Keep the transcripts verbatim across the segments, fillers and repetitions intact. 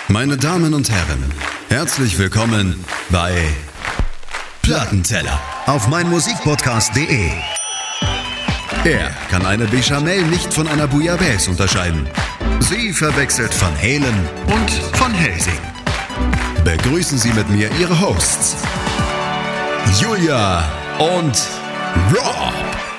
Meine Damen und Herren, herzlich willkommen bei Plattenteller auf meinmusikpodcast punkt de. Er kann eine Bechamel nicht von einer Bouillabaisse unterscheiden. Sie verwechselt Van Halen und Van Helsing. Begrüßen Sie mit mir Ihre Hosts, Julia und Rob.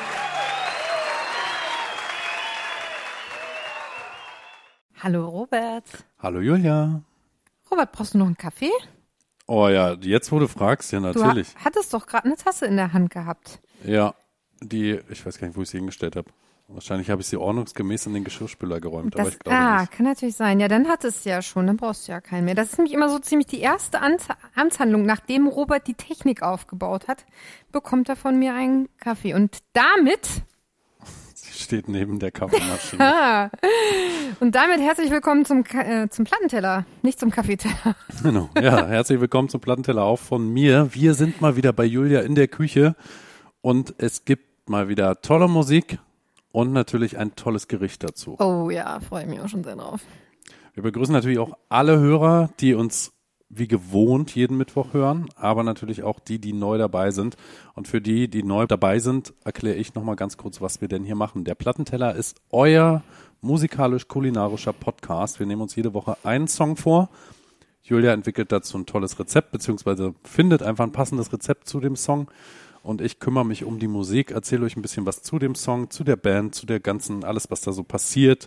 Hallo Robert. Hallo Julia. Robert, brauchst du noch einen Kaffee? Oh ja, jetzt wo du fragst, ja natürlich. Du hattest doch gerade eine Tasse in der Hand gehabt. Ja, die, ich weiß gar nicht, wo ich sie hingestellt habe. Wahrscheinlich habe ich sie ordnungsgemäß in den Geschirrspüler geräumt, Das, aber ich glaube ah, nicht. kann natürlich sein. Ja, dann hattest du ja schon, dann brauchst du ja keinen mehr. Das ist nämlich immer so ziemlich die erste Amts- Amtshandlung, nachdem Robert die Technik aufgebaut hat, bekommt er von mir einen Kaffee. Und damit... Sie steht neben der Kaffeemaschine. Ah, und damit herzlich willkommen zum, Ka- äh, zum Plattenteller, nicht zum Kaffeeteller. Genau, ja, herzlich willkommen zum Plattenteller auch von mir. Wir sind mal wieder bei Julia in der Küche und es gibt mal wieder tolle Musik und natürlich ein tolles Gericht dazu. Oh ja, freue ich mich auch schon sehr drauf. Wir begrüßen natürlich auch alle Hörer, die uns wie gewohnt jeden Mittwoch hören, aber natürlich auch die, die neu dabei sind. Und für die, die neu dabei sind, erkläre ich nochmal ganz kurz, was wir denn hier machen. Der Plattenteller ist euer musikalisch-kulinarischer Podcast. Wir nehmen uns jede Woche einen Song vor. Julia entwickelt dazu ein tolles Rezept, beziehungsweise findet einfach ein passendes Rezept zu dem Song. Und ich kümmere mich um die Musik, erzähle euch ein bisschen was zu dem Song, zu der Band, zu der ganzen, alles, was da so passiert.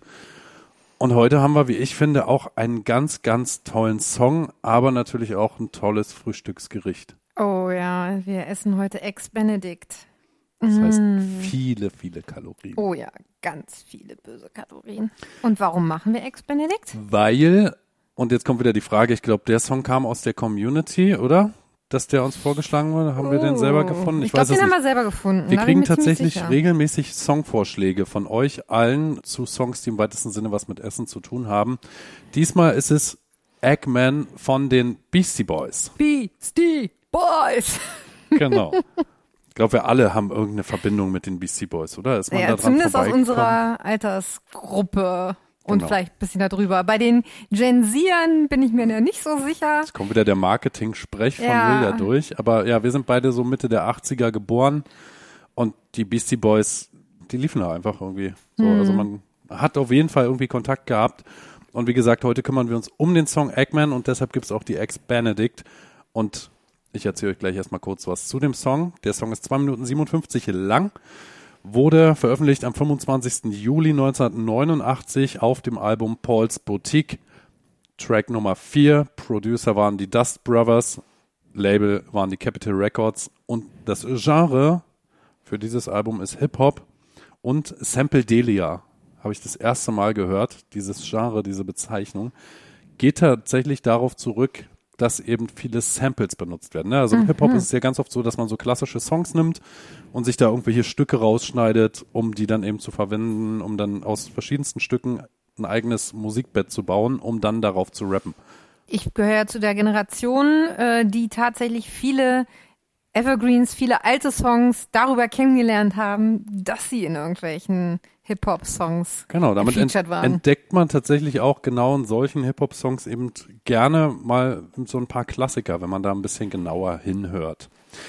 Und heute haben wir, wie ich finde, auch einen ganz, ganz tollen Song, aber natürlich auch ein tolles Frühstücksgericht. Oh ja, wir essen heute Eggs Benedict. Das heißt Mm. viele, viele Kalorien. Oh ja, ganz viele böse Kalorien. Und warum machen wir Eggs Benedict? Weil, und jetzt kommt wieder die Frage, ich glaube, der Song kam aus der Community, oder? Dass der uns vorgeschlagen wurde, haben wir den selber gefunden? Ich, Ich, glaube, weiß den es haben nicht. wir selber gefunden. Wir Da kriegen bin ich mir ziemlich tatsächlich sicher. regelmäßig Songvorschläge von euch allen zu Songs, die im weitesten Sinne was mit Essen zu tun haben. Diesmal ist es Eggman von den Beastie Boys. Beastie Boys. Genau. Ich glaube, wir alle haben irgendeine Verbindung mit den Beastie Boys, oder? Ist man Ja, da dran zumindest aus vorbeigekommen? unserer Altersgruppe und Genau. vielleicht ein bisschen darüber. Bei den Gen Zern bin ich mir ja nicht so sicher. Jetzt kommt wieder der Marketing-Sprech von Ja. Julia durch. Aber ja, wir sind beide so Mitte der achtziger geboren und die Beastie Boys, die liefen da einfach irgendwie. So, Mhm. also man hat auf jeden Fall irgendwie Kontakt gehabt. Und wie gesagt, heute kümmern wir uns um den Song Eggman und deshalb gibt es auch die Eggs Benedict. Und ich erzähle euch gleich erstmal kurz was zu dem Song. Der Song ist zwei Minuten siebenundfünfzig lang. Wurde veröffentlicht am fünfundzwanzigsten Juli neunzehnhundertneunundachtzig auf dem Album Paul's Boutique. Track Nummer vier, Producer waren die Dust Brothers, Label waren die Capitol Records und das Genre für dieses Album ist Hip-Hop und Sampledelia. Habe ich das erste Mal gehört, dieses Genre, diese Bezeichnung. Geht tatsächlich darauf zurück, dass eben viele Samples benutzt werden. Ne? Also im Hip-Hop ist es ja ganz oft so, dass man so klassische Songs nimmt und sich da irgendwelche Stücke rausschneidet, um die dann eben zu verwenden, um dann aus verschiedensten Stücken ein eigenes Musikbett zu bauen, um dann darauf zu rappen. Ich gehöre ja zu der Generation, äh, die tatsächlich viele Evergreens, viele alte Songs darüber kennengelernt haben, dass sie in irgendwelchen Hip-Hop-Songs Genau, damit ent- gefeatured waren. entdeckt man tatsächlich auch genau in solchen Hip-Hop-Songs eben gerne mal so ein paar Klassiker, wenn man da ein bisschen genauer hinhört.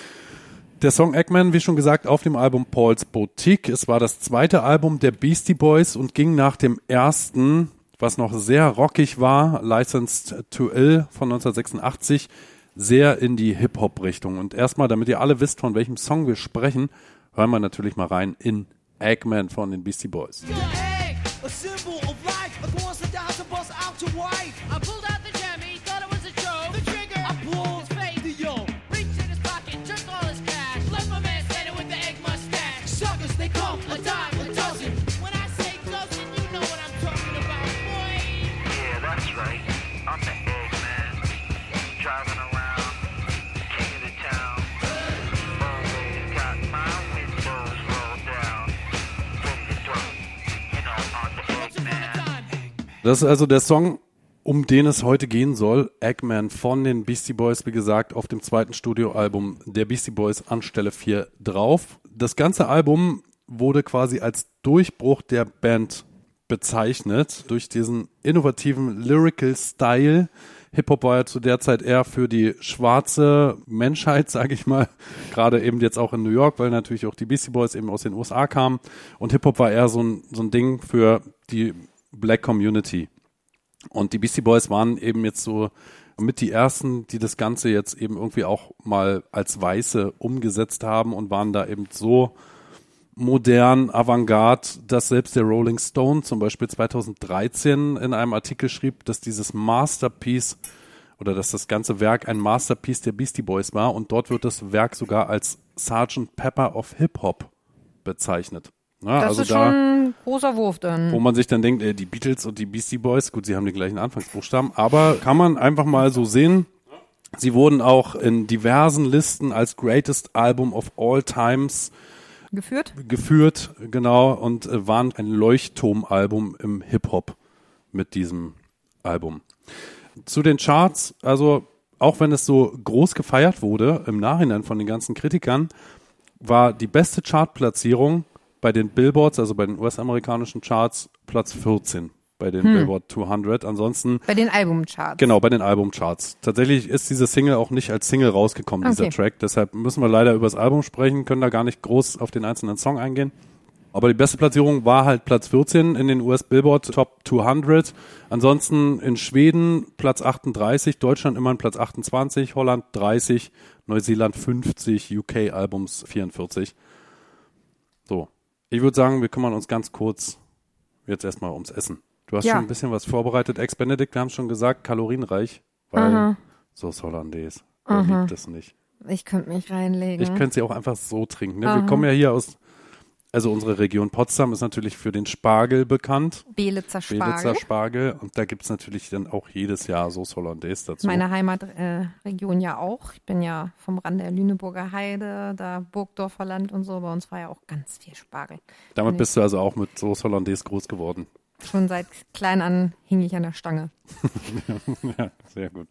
Der Song Eggman, wie schon gesagt, auf dem Album Paul's Boutique. Es war das zweite Album der Beastie Boys und ging nach dem ersten, was noch sehr rockig war, Licensed to Ill von neunzehnhundertsechsundachtzig, sehr in die Hip-Hop-Richtung. Und erstmal, damit ihr alle wisst, von welchem Song wir sprechen, hören wir natürlich mal rein in Eggman von den Beastie Boys. Egg, a symbol of life. A coincidence to bust out your wife. I pulled out the jammy, thought it was a joke. The trigger, I pulled His face, the yo. reached in his pocket, took all his cash. Left my man standing with the egg mustache. Suckers, they come a dime a dozen. When I say dozen, you know what I'm talking about, boy. Yeah, that's right. I'm the Eggman. Driving around, king of the town. Always got my windows rolled down. Ready to throw. You know, I'm the Eggman. Das ist also der Song, um den es heute gehen soll. Eggman von den Beastie Boys, wie gesagt, auf dem zweiten Studioalbum der Beastie Boys an Stelle vier drauf. Das ganze Album wurde quasi als Durchbruch der Band bezeichnet durch diesen innovativen Lyrical Style. Hip-Hop war ja zu der Zeit eher für die schwarze Menschheit, sage ich mal, gerade eben jetzt auch in New York, weil natürlich auch die Beastie Boys eben aus den U S A kamen und Hip-Hop war eher so ein, so ein Ding für die Black Community. Und die Beastie Boys waren eben jetzt so mit die ersten, die das Ganze jetzt eben irgendwie auch mal als Weiße umgesetzt haben und waren da eben so modern, Avantgarde, dass selbst der Rolling Stone zum Beispiel zweitausenddreizehn in einem Artikel schrieb, dass dieses Masterpiece oder dass das ganze Werk ein Masterpiece der Beastie Boys war und dort wird das Werk sogar als Sergeant Pepper of Hip-Hop bezeichnet. Ja, Das also ist da, schon ein großer Wurf dann. wo man sich dann denkt, äh, die Beatles und die Beastie Boys, gut, sie haben die gleichen Anfangsbuchstaben, aber kann man einfach mal so sehen, sie wurden auch in diversen Listen als Greatest Album of All Times Geführt? geführt, genau, und äh, waren ein Leuchtturmalbum im Hip-Hop mit diesem Album. Zu den Charts, also auch wenn es so groß gefeiert wurde, im Nachhinein von den ganzen Kritikern, war die beste Chartplatzierung bei den Billboards, also bei den U S-amerikanischen Charts, Platz vierzehn bei den Billboard zweihundert. Ansonsten Bei den Albumcharts. genau, bei den Albumcharts. Tatsächlich ist diese Single auch nicht als Single rausgekommen, dieser Okay. Track. Deshalb müssen wir leider über das Album sprechen, können da gar nicht groß auf den einzelnen Song eingehen. Aber die beste Platzierung war halt Platz vierzehn in den U S Billboard Top zweihundert. Ansonsten in Schweden Platz achtunddreißig, Deutschland immerhin Platz achtundzwanzig, Holland dreißig, Neuseeland fünfzig, U K Albums vierundvierzig. So, ich würde sagen, wir kümmern uns ganz kurz jetzt erstmal ums Essen. Du hast Ja. schon ein bisschen was vorbereitet. Ex-Benedict, wir haben schon gesagt, kalorienreich, weil Aha. Sauce Hollandaise, wer liebt das nicht? Ich könnte mich reinlegen. Ich könnte sie auch einfach so trinken. Ne? Wir kommen ja hier aus, also unsere Region Potsdam ist natürlich für den Spargel bekannt. Belitzer Spargel. Belitzer Spargel. Und da gibt's natürlich dann auch jedes Jahr Sauce Hollandaise dazu. Meine Heimatregion äh, Region ja auch. Ich bin ja vom Rand der Lüneburger Heide, da Burgdorfer Land und so. Bei uns war ja auch ganz viel Spargel. Damit bist du also auch mit Sauce Hollandaise groß geworden. Schon seit klein an hing ich an der Stange. Ja, sehr gut.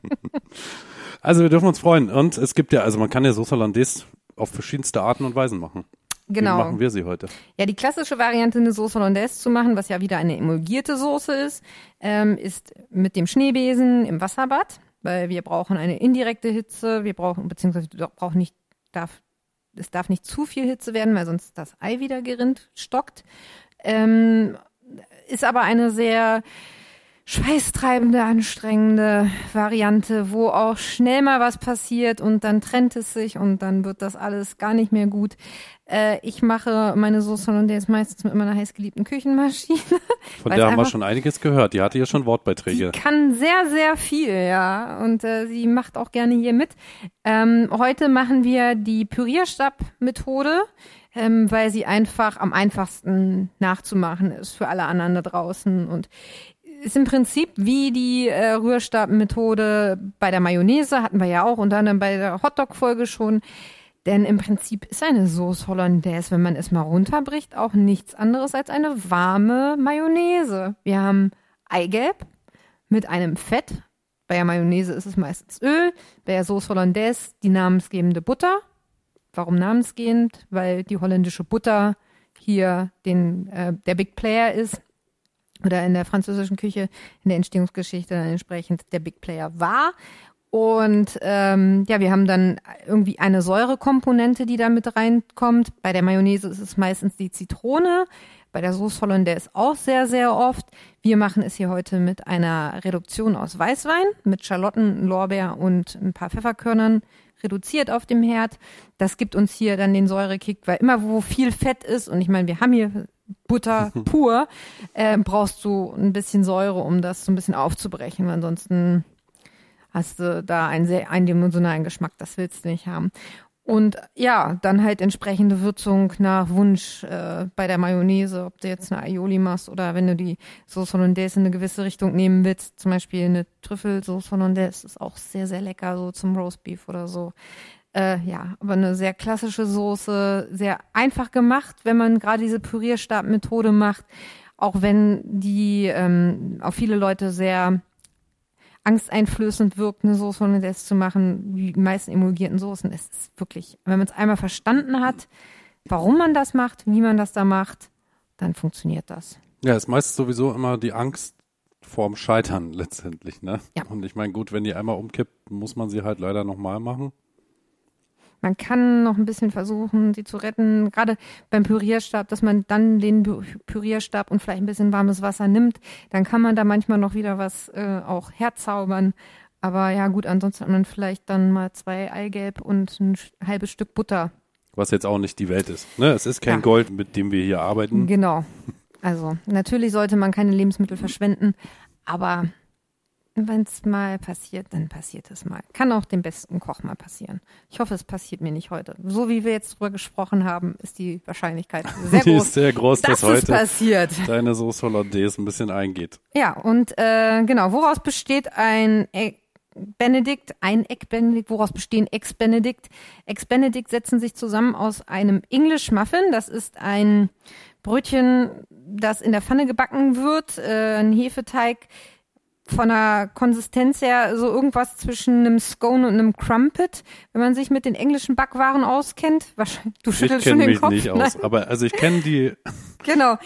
Also wir dürfen uns freuen. Und es gibt ja, also man kann ja Sauce Hollandaise auf verschiedenste Arten und Weisen machen. Genau. Wie machen wir sie heute? Ja, die klassische Variante, eine Sauce Hollandaise zu machen, was ja wieder eine emulgierte Soße ist, ähm, ist mit dem Schneebesen im Wasserbad, weil wir brauchen eine indirekte Hitze, wir brauchen, beziehungsweise brauchen nicht, darf, es darf nicht zu viel Hitze werden, weil sonst das Ei wieder gerinnt, stockt. Ähm, ist aber eine sehr schweißtreibende, anstrengende Variante, wo auch schnell mal was passiert und dann trennt es sich und dann wird das alles gar nicht mehr gut. Äh, ich mache meine Sauce Hollandaise meistens mit meiner heißgeliebten Küchenmaschine. Von Weil's der haben wir einfach- schon einiges gehört. Die hatte ja schon Wortbeiträge. Die kann sehr, sehr viel, ja. Und äh, sie macht auch gerne hier mit. Ähm, heute machen wir die Pürierstab-Methode, ähm, weil sie einfach am einfachsten nachzumachen ist für alle anderen da draußen. Und ist im Prinzip wie die äh, Rührstab-Methode bei der Mayonnaise, hatten wir ja auch, unter anderem bei der Hotdog-Folge schon. Denn im Prinzip ist eine Sauce Hollandaise, wenn man es mal runterbricht, auch nichts anderes als eine warme Mayonnaise. Wir haben Eigelb mit einem Fett. Bei der Mayonnaise ist es meistens Öl. Bei der Sauce Hollandaise die namensgebende Butter. Warum namensgebend? Weil die holländische Butter hier den, äh, der Big Player ist. Oder in der französischen Küche, in der Entstehungsgeschichte entsprechend der Big Player war. Und ähm, ja, wir haben dann irgendwie eine Säurekomponente, die da mit reinkommt. Bei der Mayonnaise ist es meistens die Zitrone. Bei der Sauce Hollandaise auch sehr, sehr oft. Wir machen es hier heute mit einer Reduktion aus Weißwein, mit Schalotten, Lorbeer und ein paar Pfefferkörnern reduziert auf dem Herd. Das gibt uns hier dann den Säurekick, weil immer wo viel Fett ist, und ich meine, wir haben hier Butter pur, äh, brauchst du ein bisschen Säure, um das so ein bisschen aufzubrechen, weil ansonsten hast du da einen sehr eindimensionalen Geschmack, das willst du nicht haben. Und ja, dann halt entsprechende Würzung nach Wunsch äh, bei der Mayonnaise, ob du jetzt eine Aioli machst oder wenn du die Sauce Hollandaise in eine gewisse Richtung nehmen willst, zum Beispiel eine Trüffel-Sauce Hollandaise ist auch sehr, sehr lecker, so zum Roastbeef oder so. Äh, ja, aber eine sehr klassische Soße, sehr einfach gemacht, wenn man gerade diese Pürierstab-Methode macht, auch wenn die ähm, auf viele Leute sehr angsteinflößend wirkt, eine Sauce Hollandaise zu machen, wie die meisten emulgierten Soßen. Es ist wirklich, wenn man es einmal verstanden hat, warum man das macht, wie man das da macht, dann funktioniert das. Ja, ist meist sowieso immer die Angst vorm Scheitern letztendlich, ne? Ja. Und ich meine, gut, wenn die einmal umkippt, muss man sie halt leider nochmal machen. Man kann noch ein bisschen versuchen, sie zu retten, gerade beim Pürierstab, dass man dann den Pü- Pürierstab und vielleicht ein bisschen warmes Wasser nimmt. Dann kann man da manchmal noch wieder was äh, auch herzaubern. Aber ja gut, ansonsten hat man vielleicht dann mal zwei Eigelb und ein sch- halbes Stück Butter. Was jetzt auch nicht die Welt ist. Ne? Es ist kein Ja. Gold, mit dem wir hier arbeiten. Genau. Also natürlich sollte man keine Lebensmittel verschwenden, aber wenn es mal passiert, dann passiert es mal. Kann auch dem besten Koch mal passieren. Ich hoffe, es passiert mir nicht heute. So wie wir jetzt drüber gesprochen haben, ist die Wahrscheinlichkeit sehr Die groß, ist sehr groß, dass dass es heute passiert. deine Sauce Hollandaise ein bisschen eingeht. Ja, und äh, genau, woraus besteht ein Egg Benedict, ein Egg Benedict, woraus bestehen Eggs Benedict? Eggs Benedict setzen sich zusammen aus einem English Muffin, das ist ein Brötchen, das in der Pfanne gebacken wird, äh, ein Hefeteig von der Konsistenz her so irgendwas zwischen einem Scone und einem Crumpet, wenn man sich mit den englischen Backwaren auskennt. Wahrscheinlich, du Ich schüttelst schon kenne den mich Kopf. nicht Nein. aus, aber also ich kenne die, Genau.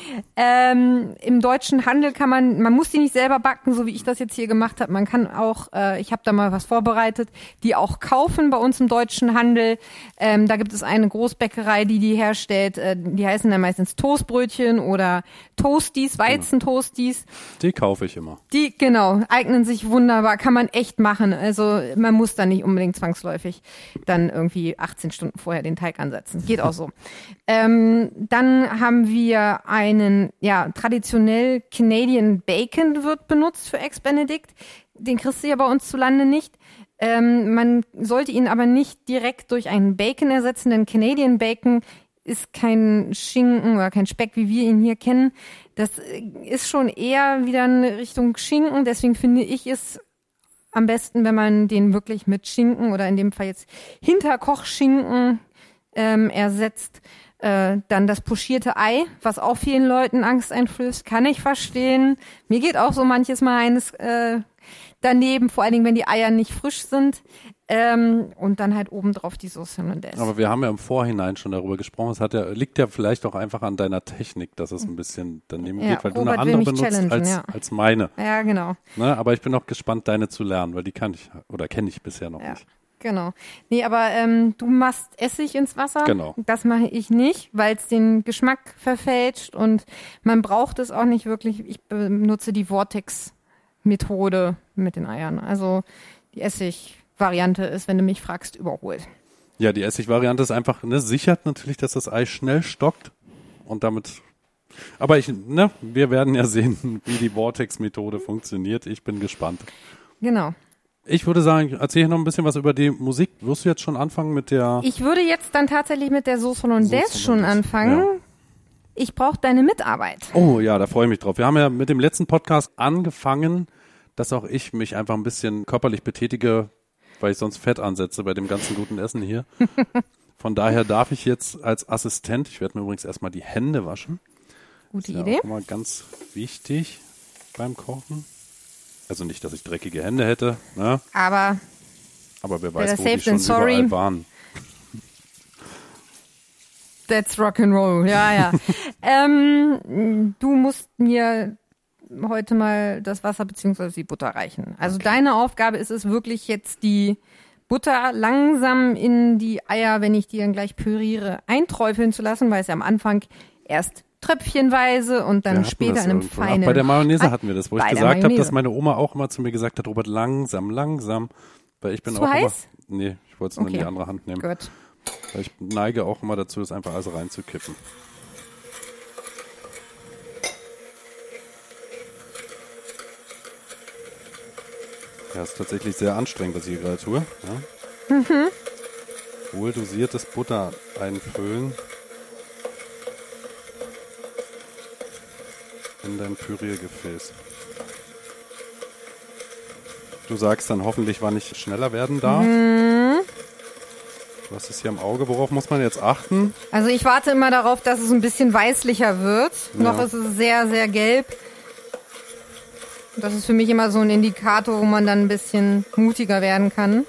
Ähm, im deutschen Handel kann man, man muss die nicht selber backen, so wie ich das jetzt hier gemacht habe. Man kann auch, äh, ich habe da mal was vorbereitet, die auch kaufen bei uns im deutschen Handel. Ähm, da gibt es eine Großbäckerei, die die herstellt. Äh, die heißen dann meistens Toastbrötchen oder Toasties, Weizentoasties. die kaufe ich immer. Die, genau, eignen sich wunderbar, kann man echt machen. Also man muss da nicht unbedingt zwangsläufig dann irgendwie achtzehn Stunden vorher den Teig ansetzen. Geht auch so. ähm, dann haben wir einen, ja, traditionell Canadian Bacon wird benutzt für Eggs Benedict. Den kriegst du ja bei uns zu Lande nicht. Ähm, man sollte ihn aber nicht direkt durch einen Bacon ersetzen, denn Canadian Bacon ist kein Schinken oder kein Speck, wie wir ihn hier kennen. Das ist schon eher wieder in Richtung Schinken. Deswegen finde ich es am besten, wenn man den wirklich mit Schinken oder in dem Fall jetzt Hinterkochschinken ähm, ersetzt. Äh, dann das pochierte Ei, was auch vielen Leuten Angst einflößt, kann ich verstehen. Mir geht auch so manches Mal eines äh, daneben, vor allen Dingen, wenn die Eier nicht frisch sind. Ähm, und dann halt obendrauf die Sauce Hollandaise. Aber wir haben ja im Vorhinein schon darüber gesprochen. Es hat ja, liegt ja vielleicht auch einfach an deiner Technik, dass es ein bisschen daneben Ja, geht, weil Robert du eine will andere mich benutzt challengen, als, ja. als meine. Ja, genau. Ne? Aber ich bin auch gespannt, deine zu lernen, weil die kann ich oder kenne ich bisher noch Ja. nicht. Genau. Nee, aber ähm, du machst Essig ins Wasser. Genau. Das mache ich nicht, weil es den Geschmack verfälscht und man braucht es auch nicht wirklich. Ich benutze die Vortex-Methode mit den Eiern. Also die Essig-Variante ist, wenn du mich fragst, überholt. Ja, die Essig-Variante ist einfach, ne, sichert natürlich, dass das Ei schnell stockt und damit. Aber ich, ne, wir werden ja sehen, wie die Vortex-Methode funktioniert. Ich bin gespannt. Genau. Ich würde sagen, erzähl noch ein bisschen was über die Musik. Wirst du jetzt schon anfangen mit der... Ich würde jetzt dann tatsächlich mit der Sauce Hollandaise Sauce schon Hollandaise, anfangen. ja. Ich brauche deine Mitarbeit. Oh ja, da freue ich mich drauf. Wir haben ja mit dem letzten Podcast angefangen, dass auch ich mich einfach ein bisschen körperlich betätige, weil ich sonst Fett ansetze bei dem ganzen guten Essen hier. Von daher darf ich jetzt als Assistent, ich werde mir übrigens erstmal die Hände waschen. Gute Ist ja Idee. auch immer ganz wichtig beim Kochen. Also nicht, dass ich dreckige Hände hätte, ne? Aber Aber wer Better weiß, wo die safe schon than sorry. überall waren. that's Rock'n'Roll. Ja, ja. ähm, du musst mir heute mal das Wasser bzw. die Butter reichen. Also deine Aufgabe ist es wirklich jetzt die Butter langsam in die Eier, wenn ich die dann gleich püriere, einträufeln zu lassen, weil es ja am Anfang erst tröpfchenweise und dann Wir hatten später das in einem irgendwo. Ach, feinen... bei der Mayonnaise Ah, hatten wir das, wo ich bei der gesagt habe, Mayonnaise. dass meine Oma auch immer zu mir gesagt hat, Robert, langsam, langsam. Weil ich bin Zu auch heiß? immer... Nee, ich wollte es nur in Okay. die andere Hand nehmen. Gut. Weil ich neige auch immer dazu, das einfach alles reinzukippen. Ja, ist tatsächlich sehr anstrengend, was ich hier gerade tue. Ja? Mhm. Wohl dosiertes Butter einfüllen in dein Püriergefäß. Du sagst dann hoffentlich, wann ich schneller werden darf. Mhm. Du hast es hier im Auge. Worauf muss man jetzt achten? Also ich warte immer darauf, dass es ein bisschen weißlicher wird. Ja. Noch ist es sehr, sehr gelb. Das ist für mich immer so ein Indikator, wo man dann ein bisschen mutiger werden kann.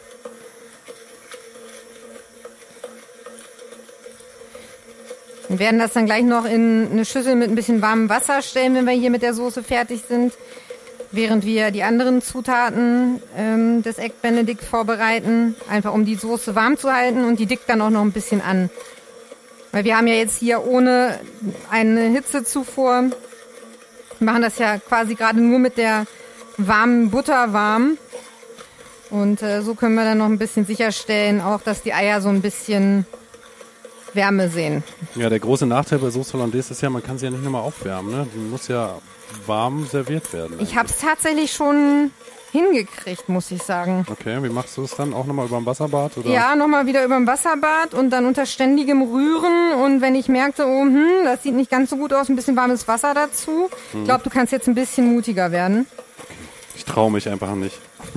Wir werden das dann gleich noch in eine Schüssel mit ein bisschen warmem Wasser stellen, wenn wir hier mit der Soße fertig sind. Während wir die anderen Zutaten ähm, des Egg Benedict vorbereiten. Einfach um die Soße warm zu halten und die dickt dann auch noch ein bisschen an. Weil wir haben ja jetzt hier ohne eine Hitzezufuhr, wir machen das ja quasi gerade nur mit der warmen Butter warm. Und äh, so können wir dann noch ein bisschen sicherstellen, auch dass die Eier so ein bisschen Wärme sehen. Ja, der große Nachteil bei Sauce Hollandaise ist ja, man kann sie ja nicht nochmal aufwärmen. Ne? Die muss ja warm serviert werden. Ich habe es tatsächlich schon hingekriegt, muss ich sagen. Okay, wie machst du es dann? Auch nochmal über dem Wasserbad? Oder? Ja, nochmal wieder über dem Wasserbad und dann unter ständigem Rühren. Und wenn ich merkte, oh, hm, das sieht nicht ganz so gut aus, ein bisschen warmes Wasser dazu. Hm. Ich glaube, du kannst jetzt ein bisschen mutiger werden. Ich traue mich einfach nicht.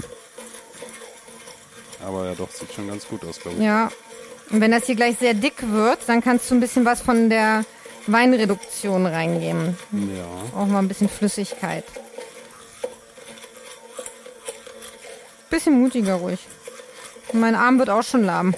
Aber ja doch, sieht schon ganz gut aus, glaube ich. Ja, und wenn das hier gleich sehr dick wird, dann kannst du ein bisschen was von der Weinreduktion reingeben. Ja. Auch mal ein bisschen Flüssigkeit. Bisschen mutiger ruhig. Und mein Arm wird auch schon lahm.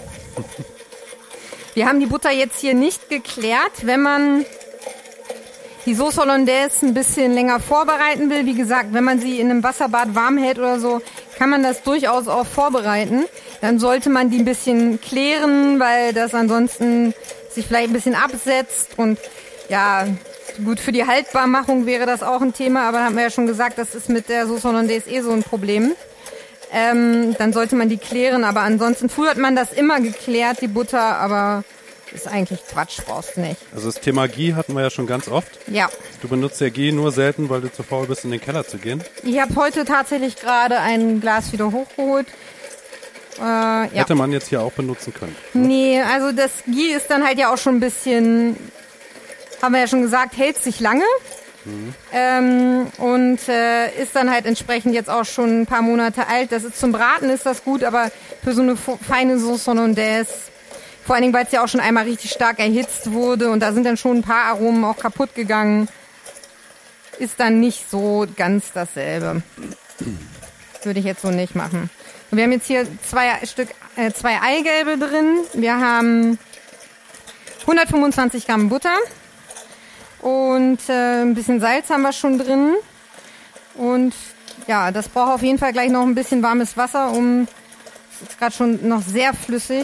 Wir haben die Butter jetzt hier nicht geklärt. Wenn man die Sauce Hollandaise ein bisschen länger vorbereiten will, wie gesagt, wenn man sie in einem Wasserbad warm hält oder so, kann man das durchaus auch vorbereiten. Dann sollte man die ein bisschen klären, weil das ansonsten sich vielleicht ein bisschen absetzt. Und ja, gut, für die Haltbarmachung wäre das auch ein Thema, aber da haben wir ja schon gesagt, das ist mit der Sauce Hollandaise eh so ein Problem. Ähm, dann sollte man die klären, aber ansonsten, früher hat man das immer geklärt, die Butter, aber ist eigentlich Quatsch, brauchst du nicht. Also das Thema Ghee hatten wir ja schon ganz oft. Ja. Du benutzt ja Ghee nur selten, weil du zu faul bist, in den Keller zu gehen. Ich habe heute tatsächlich gerade ein Glas wieder hochgeholt. Äh, ja. Hätte man jetzt hier auch benutzen können. Nee, also das Ghee ist dann halt ja auch schon ein bisschen, haben wir ja schon gesagt, hält sich lange. Mhm. Ähm, und äh, ist dann halt entsprechend jetzt auch schon ein paar Monate alt. Das ist zum Braten ist das gut, aber für so eine feine Sauce Hollandaise, vor allen Dingen, weil es ja auch schon einmal richtig stark erhitzt wurde und da sind dann schon ein paar Aromen auch kaputt gegangen, ist dann nicht so ganz dasselbe. Würde ich jetzt so nicht machen. Und wir haben jetzt hier zwei Stück, äh, zwei Eigelbe drin. Wir haben hundertfünfundzwanzig Gramm Butter. Und äh, ein bisschen Salz haben wir schon drin. Und ja, das braucht auf jeden Fall gleich noch ein bisschen warmes Wasser, um, es ist gerade schon noch sehr flüssig.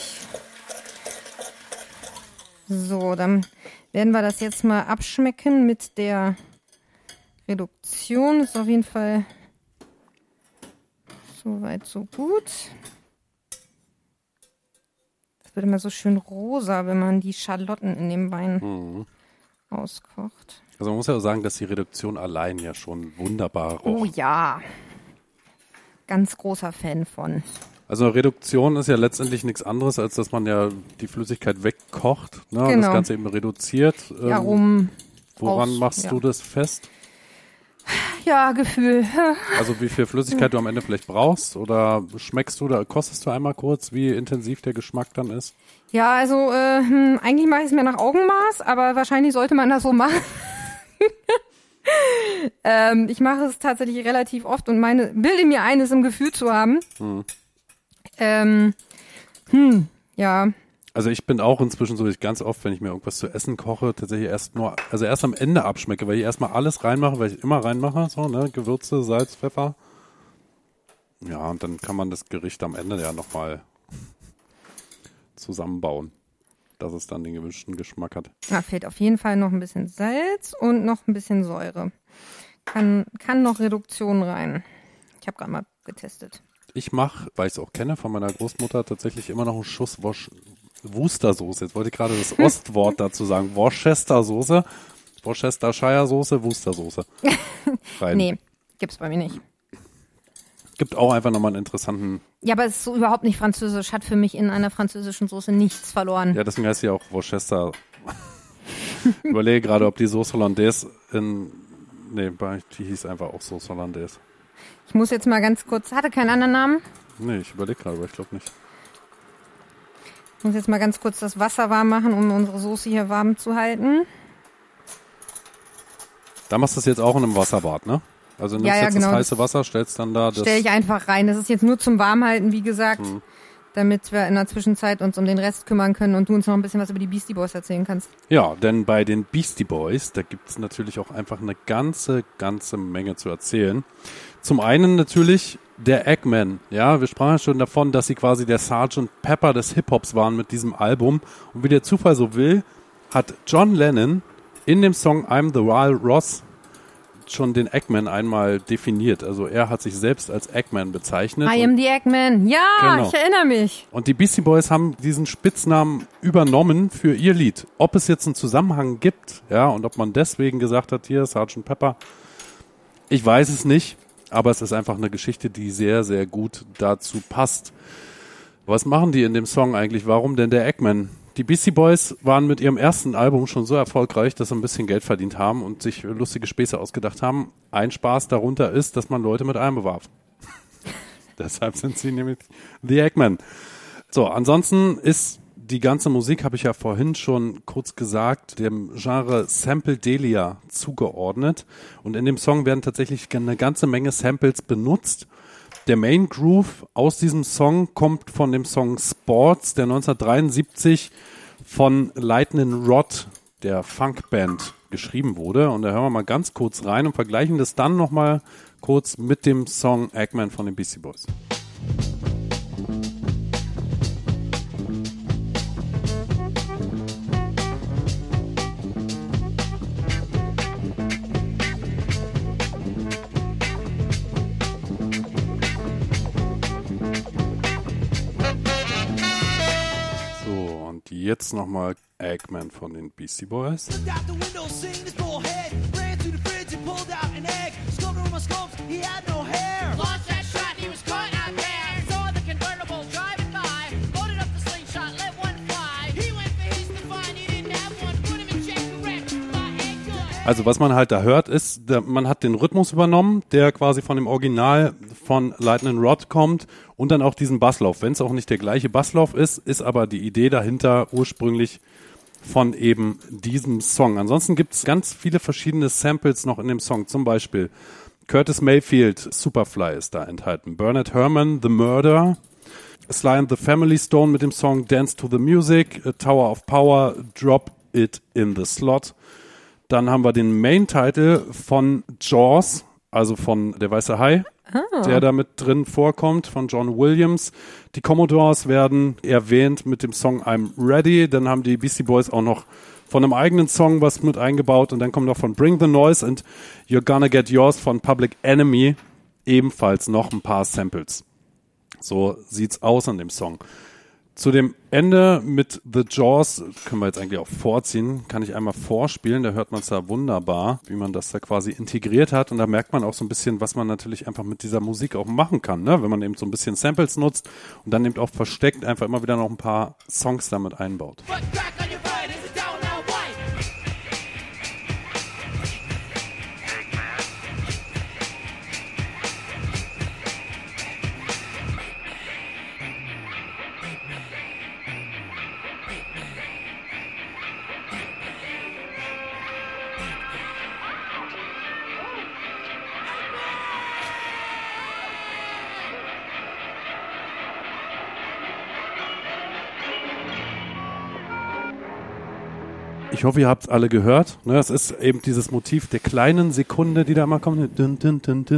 So, dann werden wir das jetzt mal abschmecken mit der Reduktion. Ist auf jeden Fall soweit so gut. Das wird immer so schön rosa, wenn man die Schalotten in dem Wein mhm. auskocht. Also man muss ja auch sagen, dass die Reduktion allein ja schon wunderbar roch. Oh ja, ganz großer Fan von. Also Reduktion ist ja letztendlich nichts anderes, als dass man ja die Flüssigkeit wegkocht, ne, und genau. das Ganze eben reduziert. Ähm, ja, rum. Woran aus, machst ja. du das fest? Ja, Gefühl. Also wie viel Flüssigkeit du am Ende vielleicht brauchst oder schmeckst du oder kostest du einmal kurz, wie intensiv der Geschmack dann ist? Ja, also äh, hm, eigentlich mache ich es mir nach Augenmaß, aber wahrscheinlich sollte man das so machen. ähm, ich mache es tatsächlich relativ oft und meine bilde mir ein, es im Gefühl zu haben. Hm. Ähm, hm, ja. Also ich bin auch inzwischen so, dass ich ganz oft, wenn ich mir irgendwas zu essen koche, tatsächlich erst nur, also erst am Ende abschmecke, weil ich erstmal alles reinmache, weil ich immer reinmache, so, ne, Gewürze, Salz, Pfeffer. Ja, und dann kann man das Gericht am Ende ja nochmal zusammenbauen, dass es dann den gewünschten Geschmack hat. Da fehlt auf jeden Fall noch ein bisschen Salz und noch ein bisschen Säure. Kann, kann noch Reduktion rein. Ich habe gerade mal getestet. Ich mache, weil ich es auch kenne von meiner Großmutter, tatsächlich immer noch einen Schuss Wosch Worcestersoße. Jetzt wollte ich gerade das Ostwort dazu sagen. Worcestersoße, Worcestershire-Soße, Worcestersoße. Rein. Nee, gibt's bei mir nicht. Gibt auch einfach nochmal einen interessanten... Ja, aber es ist so überhaupt nicht französisch. Hat für mich in einer französischen Soße nichts verloren. Ja, deswegen heißt sie auch Worcester. Ich überlege gerade, ob die Sauce Hollandaise in... Nee, die hieß einfach auch Sauce Hollandaise. Ich muss jetzt mal ganz kurz... Hatte keinen anderen Namen? Nee, ich überlege gerade, aber ich glaube nicht. Ich muss jetzt mal ganz kurz das Wasser warm machen, um unsere Soße hier warm zu halten. Da machst du es jetzt auch in einem Wasserbad, ne? Also nimmst ja, ja, jetzt genau. das heiße Wasser, stellst dann da das... Stell ich einfach rein. Das ist jetzt nur zum Warmhalten, wie gesagt. Hm. damit wir in der Zwischenzeit uns um den Rest kümmern können und du uns noch ein bisschen was über die Beastie Boys erzählen kannst. Ja, denn bei den Beastie Boys, da gibt es natürlich auch einfach eine ganze, ganze Menge zu erzählen. Zum einen natürlich der Eggman. Ja, wir sprachen schon davon, dass sie quasi der Sergeant Pepper des Hip-Hops waren mit diesem Album. Und wie der Zufall so will, hat John Lennon in dem Song I'm the Wild Ross schon den Eggman einmal definiert. Also er hat sich selbst als Eggman bezeichnet. I am the Eggman. Ja, Genau. ich erinnere mich. Und die Beastie Boys haben diesen Spitznamen übernommen für ihr Lied. Ob es jetzt einen Zusammenhang gibt, ja, und ob man deswegen gesagt hat, hier, Sergeant Pepper, ich weiß es nicht, aber es ist einfach eine Geschichte, die sehr, sehr gut dazu passt. Was machen die in dem Song eigentlich? Warum denn der Eggman? Die Beastie Boys waren mit ihrem ersten Album schon so erfolgreich, dass sie ein bisschen Geld verdient haben und sich lustige Späße ausgedacht haben. Ein Spaß darunter ist, dass man Leute mit Eiern bewarf. Deshalb sind sie nämlich The Eggman. So, ansonsten ist die ganze Musik, habe ich ja vorhin schon kurz gesagt, dem Genre Sampledelia zugeordnet. Und in dem Song werden tatsächlich eine ganze Menge Samples benutzt. Der Main Groove aus diesem Song kommt von dem Song Sports, der neunzehnhundertdreiundsiebzig von Lightning Rod, der Funkband, geschrieben wurde. Und da hören wir mal ganz kurz rein und vergleichen das dann nochmal kurz mit dem Song Eggman von den Beastie Boys. Jetzt nochmal Eggman von den Beastie Boys. Looked out the window, seen his bullhead. Ran to the fridge and pulled out an egg. Scoped over my scopes, he had no hair. Launched that shot, he was caught out there. Saw the convertible driving by. Loaded up the slingshot, let one fly. He went for his to find, he didn't have one. Put him in check, correct. My egg good. Also was man halt da hört, ist, der, man hat den Rhythmus übernommen, der quasi von dem Original von Lightning Rod kommt und dann auch diesen Basslauf. Wenn es auch nicht der gleiche Basslauf ist, ist aber die Idee dahinter ursprünglich von eben diesem Song. Ansonsten gibt es ganz viele verschiedene Samples noch in dem Song. Zum Beispiel Curtis Mayfield, Superfly ist da enthalten. Bernard Herrmann, The Murder. Sly and the Family Stone mit dem Song Dance to the Music. A Tower of Power, Drop It in the Slot. Dann haben wir den Main-Title von Jaws, also von Der Weiße Hai, ah. der da mit drin vorkommt, von John Williams. Die Commodores werden erwähnt mit dem Song I'm Ready. Dann haben die Beastie Boys auch noch von einem eigenen Song was mit eingebaut. Und dann kommt noch von Bring the Noise und You're Gonna Get Yours von Public Enemy ebenfalls noch ein paar Samples. So sieht's aus an dem Song. Zu dem Ende mit The Jaws können wir jetzt eigentlich auch vorziehen, kann ich einmal vorspielen, da hört man es da wunderbar, wie man das da quasi integriert hat und da merkt man auch so ein bisschen, was man natürlich einfach mit dieser Musik auch machen kann, ne? Wenn man eben so ein bisschen Samples nutzt und dann eben auch versteckt einfach immer wieder noch ein paar Songs damit einbaut. But crack on your right, is it down now white? Ich hoffe, ihr habt es alle gehört. Ne, es ist eben dieses Motiv der kleinen Sekunde, die da immer kommt. Genau,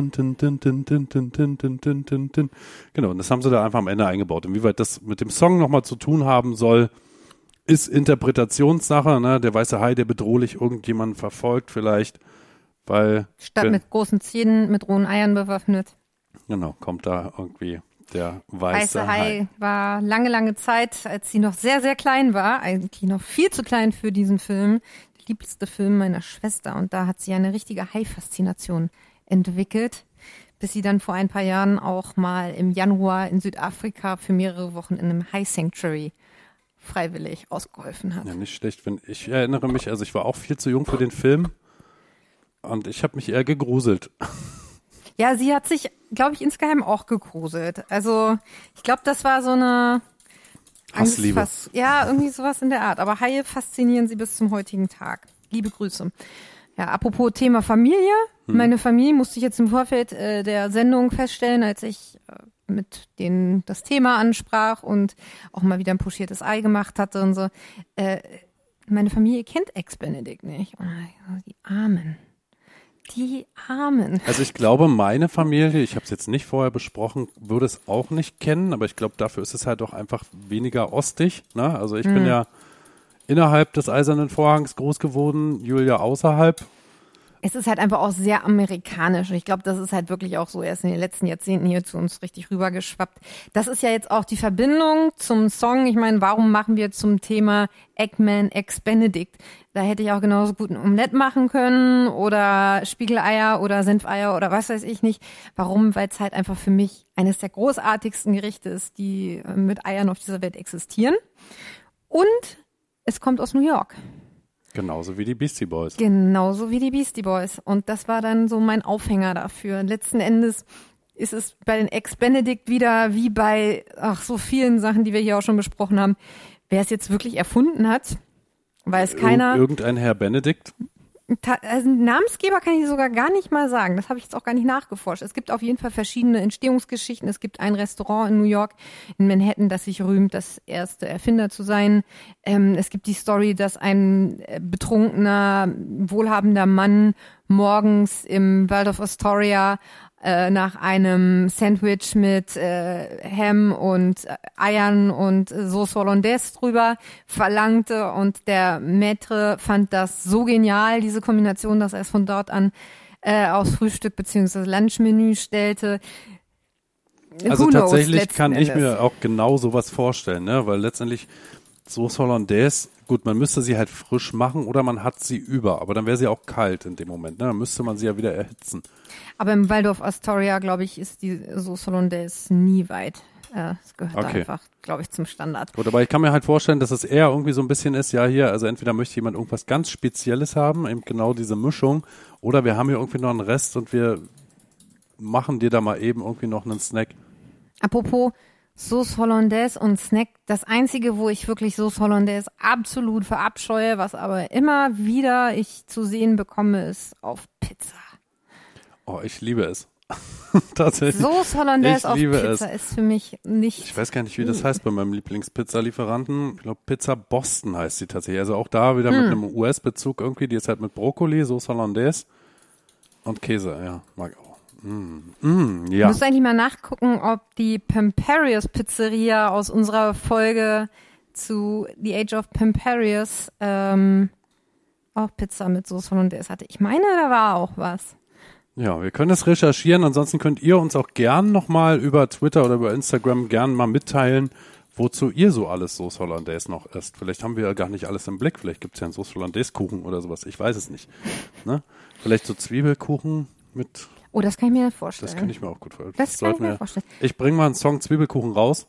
und das haben sie da einfach am Ende eingebaut. Inwieweit das mit dem Song nochmal zu tun haben soll, ist Interpretationssache. Ne? Der weiße Hai, der bedrohlich irgendjemanden verfolgt vielleicht, weil... Statt wenn, mit großen Zähnen mit rohen Eiern bewaffnet. Genau, kommt da irgendwie der weiße, Weiße Hai. Hai war lange, lange Zeit, als sie noch sehr, sehr klein war, eigentlich noch viel zu klein für diesen Film, der liebste Film meiner Schwester. Und da hat sie eine richtige Hai-Faszination entwickelt, bis sie dann vor ein paar Jahren auch mal im Januar in Südafrika für mehrere Wochen in einem Hai-Sanctuary freiwillig ausgeholfen hat. Ja, nicht schlecht. Wenn ich erinnere mich, also ich war auch viel zu jung für den Film und ich habe mich eher gegruselt. Ja, sie hat sich, glaube ich, insgeheim auch gegruselt. Also ich glaube, das war so eine Hassliebe. Angstfass- Ja, irgendwie sowas in der Art. Aber Haie faszinieren sie bis zum heutigen Tag. Liebe Grüße. Ja, apropos Thema Familie. Hm. Meine Familie musste ich jetzt im Vorfeld äh, der Sendung feststellen, als ich äh, mit denen das Thema ansprach und auch mal wieder ein pochiertes Ei gemacht hatte und so. Äh, meine Familie kennt Ex-Benedict nicht. Oh, die Armen. Die Armen. Also ich glaube, meine Familie, ich habe es jetzt nicht vorher besprochen, würde es auch nicht kennen, aber ich glaube, dafür ist es halt auch einfach weniger ostig. Ne? Also ich Mhm. bin ja innerhalb des Eisernen Vorhangs groß geworden, Julia außerhalb. Es ist halt einfach auch sehr amerikanisch. Und ich glaube, das ist halt wirklich auch so erst in den letzten Jahrzehnten hier zu uns richtig rübergeschwappt. Das ist ja jetzt auch die Verbindung zum Song. Ich meine, warum machen wir zum Thema Eggman Ex-Benedict? Da hätte ich auch genauso gut ein Omelett machen können oder Spiegeleier oder Senfeier oder was weiß ich nicht. Warum? Weil es halt einfach für mich eines der großartigsten Gerichte ist, die äh, mit Eiern auf dieser Welt existieren. Und es kommt aus New York. Genauso wie die Beastie Boys. Genauso wie die Beastie Boys. Und das war dann so mein Aufhänger dafür. Letzten Endes ist es bei den Ex-Benedict wieder wie bei ach so vielen Sachen, die wir hier auch schon besprochen haben. Wer es jetzt wirklich erfunden hat, weiß keiner. Ir- irgendein Herr Benedikt. Ta- Also einen Namensgeber kann ich sogar gar nicht mal sagen. Das habe ich jetzt auch gar nicht nachgeforscht. Es gibt auf jeden Fall verschiedene Entstehungsgeschichten. Es gibt ein Restaurant in New York, in Manhattan, das sich rühmt, das erste Erfinder zu sein. Ähm, es gibt die Story, dass ein äh, betrunkener, wohlhabender Mann morgens im Waldorf Astoria äh, nach einem Sandwich mit äh, Ham und äh, Eiern und äh, Sauce Hollandaise drüber verlangte und der Maître fand das so genial, diese Kombination, dass er es von dort an äh, aufs Frühstück bzw. Lunchmenü stellte. Also Who knows, tatsächlich letzten kann ich Endes. mir auch genau sowas vorstellen, ne? Weil letztendlich Sauce Hollandaise, gut, man müsste sie halt frisch machen oder man hat sie über, aber dann wäre sie auch kalt in dem Moment, ne? Dann müsste man sie ja wieder erhitzen. Aber im Waldorf Astoria, glaube ich, ist die Sauce Hollandaise nie weit. Äh, Es gehört da Okay. einfach, glaube ich, zum Standard. Gut, aber ich kann mir halt vorstellen, dass es eher irgendwie so ein bisschen ist, ja hier, also entweder möchte jemand irgendwas ganz Spezielles haben, eben genau diese Mischung, oder wir haben hier irgendwie noch einen Rest und wir machen dir da mal eben irgendwie noch einen Snack. Apropos Sauce Hollandaise und Snack, das Einzige, wo ich wirklich Sauce Hollandaise absolut verabscheue, was aber immer wieder ich zu sehen bekomme, ist auf Pizza. Oh, ich liebe es. Tatsächlich. Sauce Hollandaise Ich auf liebe Pizza ist für mich nicht. Ich weiß gar nicht, wie das heißt bei meinem Lieblingspizzalieferanten. Ich glaube, Pizza Boston heißt sie tatsächlich. Also auch da wieder mit einem U S-Bezug irgendwie. Die ist halt mit Brokkoli, Sauce Hollandaise und Käse. Ja, mag ich auch. Mm. Mm, Du ja. musst eigentlich mal nachgucken, ob die Pamperius Pizzeria aus unserer Folge zu The Age of Pamperius ähm, auch Pizza mit Sauce Hollandaise hatte. Ich meine, da war auch was. Ja, wir können das recherchieren. Ansonsten könnt ihr uns auch gern nochmal über Twitter oder über Instagram gern mal mitteilen, wozu ihr so alles Sauce Hollandaise noch esst. Vielleicht haben wir ja gar nicht alles im Blick. Vielleicht gibt's ja einen Sauce Hollandaise Kuchen oder sowas. Ich weiß es nicht. Ne? Vielleicht so Zwiebelkuchen mit, Oh, das kann ich mir nicht vorstellen. das kann ich mir auch gut vorstellen. Das kann ich sollten mir wir- vorstellen. Ich bringe mal einen Song Zwiebelkuchen raus.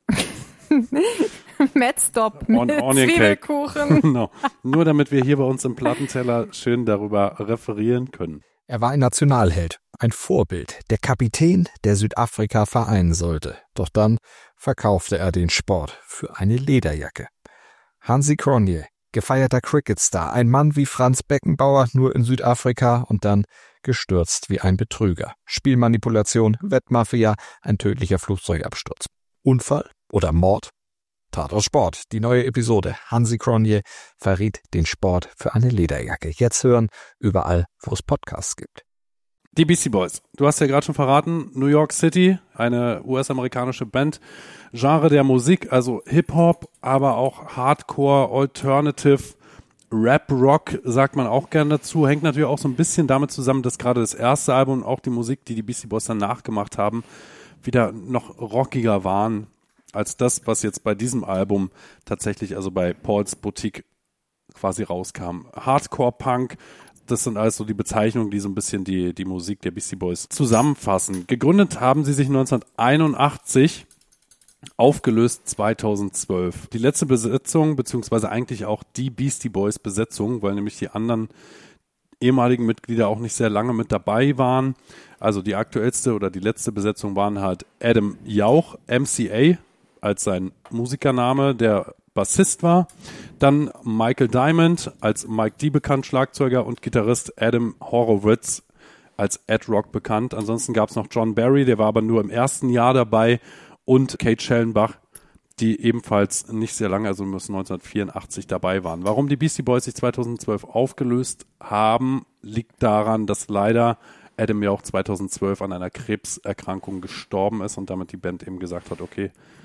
Mad Stop mit On- Onion Cake. Zwiebelkuchen. Genau. Nur damit wir hier bei uns im Plattenteller schön darüber referieren können. Er war ein Nationalheld, ein Vorbild, der Kapitän, der Südafrika vereinen sollte. Doch dann verkaufte er den Sport für eine Lederjacke. Hansi Cronje, gefeierter Cricketstar, ein Mann wie Franz Beckenbauer, nur in Südafrika und dann gestürzt wie ein Betrüger. Spielmanipulation, Wettmafia, ein tödlicher Flugzeugabsturz. Unfall oder Mord? Tatort Sport, die neue Episode. Hansi Cronje verriet den Sport für eine Lederjacke. Jetzt hören, überall, wo es Podcasts gibt. Die Beastie Boys. Du hast ja gerade schon verraten, New York City, eine U S-amerikanische Band. Genre der Musik, also Hip-Hop, aber auch Hardcore, Alternative, Rap-Rock, sagt man auch gern dazu. Hängt natürlich auch so ein bisschen damit zusammen, dass gerade das erste Album und auch die Musik, die die Beastie Boys dann nachgemacht haben, wieder noch rockiger waren als das, was jetzt bei diesem Album tatsächlich, also bei Paul's Boutique quasi rauskam. Hardcore-Punk, das sind also die Bezeichnungen, die so ein bisschen die, die Musik der Beastie Boys zusammenfassen. Gegründet haben sie sich neunzehnhunderteinundachtzig, aufgelöst zweitausendzwölf. Die letzte Besetzung, beziehungsweise eigentlich auch die Beastie Boys Besetzung, weil nämlich die anderen ehemaligen Mitglieder auch nicht sehr lange mit dabei waren. Also die aktuellste oder die letzte Besetzung waren halt Adam Jauch, M C A, als sein Musikername, der Bassist war. Dann Michael Diamond als Mike D bekannt, Schlagzeuger und Gitarrist Adam Horowitz als Ed Rock bekannt. Ansonsten gab es noch John Barry, der war aber nur im ersten Jahr dabei, und Kate Schellenbach, die ebenfalls nicht sehr lange, also müssen neunzehnhundertvierundachtzig dabei waren. Warum die Beastie Boys sich zweitausendzwölf aufgelöst haben, liegt daran, dass leider Adam ja auch zweitausendzwölf an einer Krebserkrankung gestorben ist und damit die Band eben gesagt hat, okay,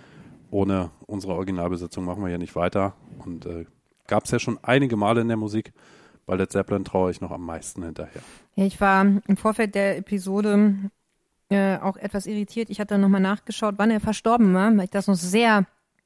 ohne unsere Originalbesetzung machen wir hier nicht weiter. Und äh, gab es ja schon einige Male in der Musik. Bei Led Zeppelin traue ich noch am meisten hinterher. Ja, ich war im Vorfeld der Episode äh, auch etwas irritiert. Ich hatte nochmal nachgeschaut, wann er verstorben war, weil ich das noch sehr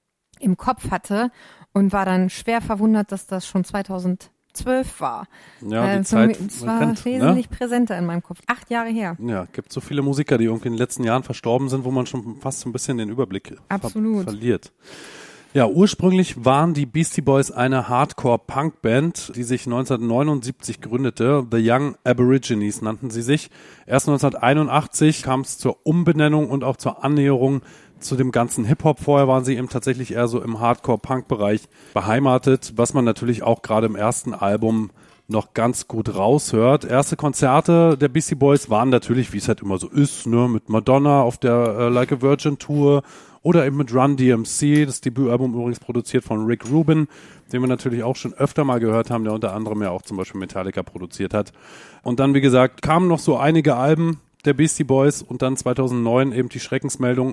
im Kopf hatte und war dann schwer verwundert, dass das schon zweitausendzwölf war. Ja, die äh, Zeit Es war rennt, wesentlich ne? präsenter in meinem Kopf. Acht Jahre her. Ja, gibt so viele Musiker, die irgendwie in den letzten Jahren verstorben sind, wo man schon fast so ein bisschen den Überblick Absolut. ver- verliert. Ja, ursprünglich waren die Beastie Boys eine Hardcore-Punk-Band, die sich neunzehnhundertneunundsiebzig gründete. The Young Aborigines nannten sie sich. Erst neunzehnhunderteinundachtzig kam es zur Umbenennung und auch zur Annäherung zu dem ganzen Hip-Hop. Vorher waren sie eben tatsächlich eher so im Hardcore-Punk-Bereich beheimatet, was man natürlich auch gerade im ersten Album noch ganz gut raushört. Erste Konzerte der Beastie Boys waren natürlich, wie es halt immer so ist, ne, mit Madonna auf der äh, Like a Virgin Tour oder eben mit Run D M C, das Debütalbum übrigens produziert von Rick Rubin, den wir natürlich auch schon öfter mal gehört haben, der unter anderem ja auch zum Beispiel Metallica produziert hat. Und dann, wie gesagt, kamen noch so einige Alben der Beastie Boys und dann zweitausendneun eben die Schreckensmeldung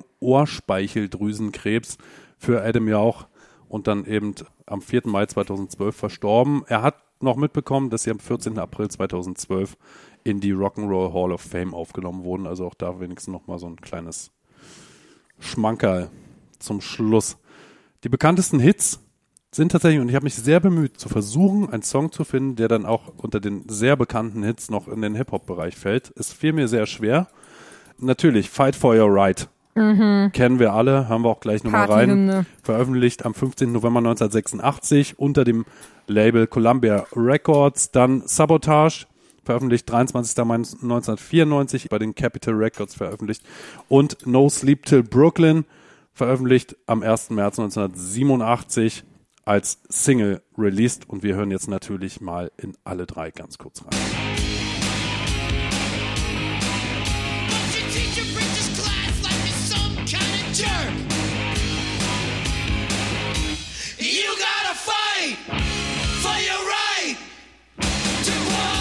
Ohrspeicheldrüsenkrebs für Adam Jauch und dann eben am vierten Mai zweitausendzwölf verstorben. Er hat noch mitbekommen, dass sie am vierzehnten April zweitausendzwölf in die Rock'n'Roll Hall of Fame aufgenommen wurden. Also auch da wenigstens noch mal so ein kleines Schmankerl zum Schluss. Die bekanntesten Hits sind tatsächlich, und ich habe mich sehr bemüht, zu versuchen, einen Song zu finden, der dann auch unter den sehr bekannten Hits noch in den Hip-Hop-Bereich fällt. Es fiel mir sehr schwer. Natürlich, Fight for Your Right. Mhm. Kennen wir alle, hören wir auch gleich nochmal rein. Partyhymne. Veröffentlicht am fünfzehnten November neunzehnhundertsechsundachtzig unter dem Label Columbia Records. Dann Sabotage, veröffentlicht dreiundzwanzigster Mai neunzehnhundertvierundneunzig, bei den Capitol Records veröffentlicht. Und No Sleep Till Brooklyn, veröffentlicht am ersten März neunzehnhundertsiebenundachtzig als Single released. Und wir hören jetzt natürlich mal in alle drei ganz kurz rein. But your teacher preaches class like you're some kind of jerk. You gotta fight for your right to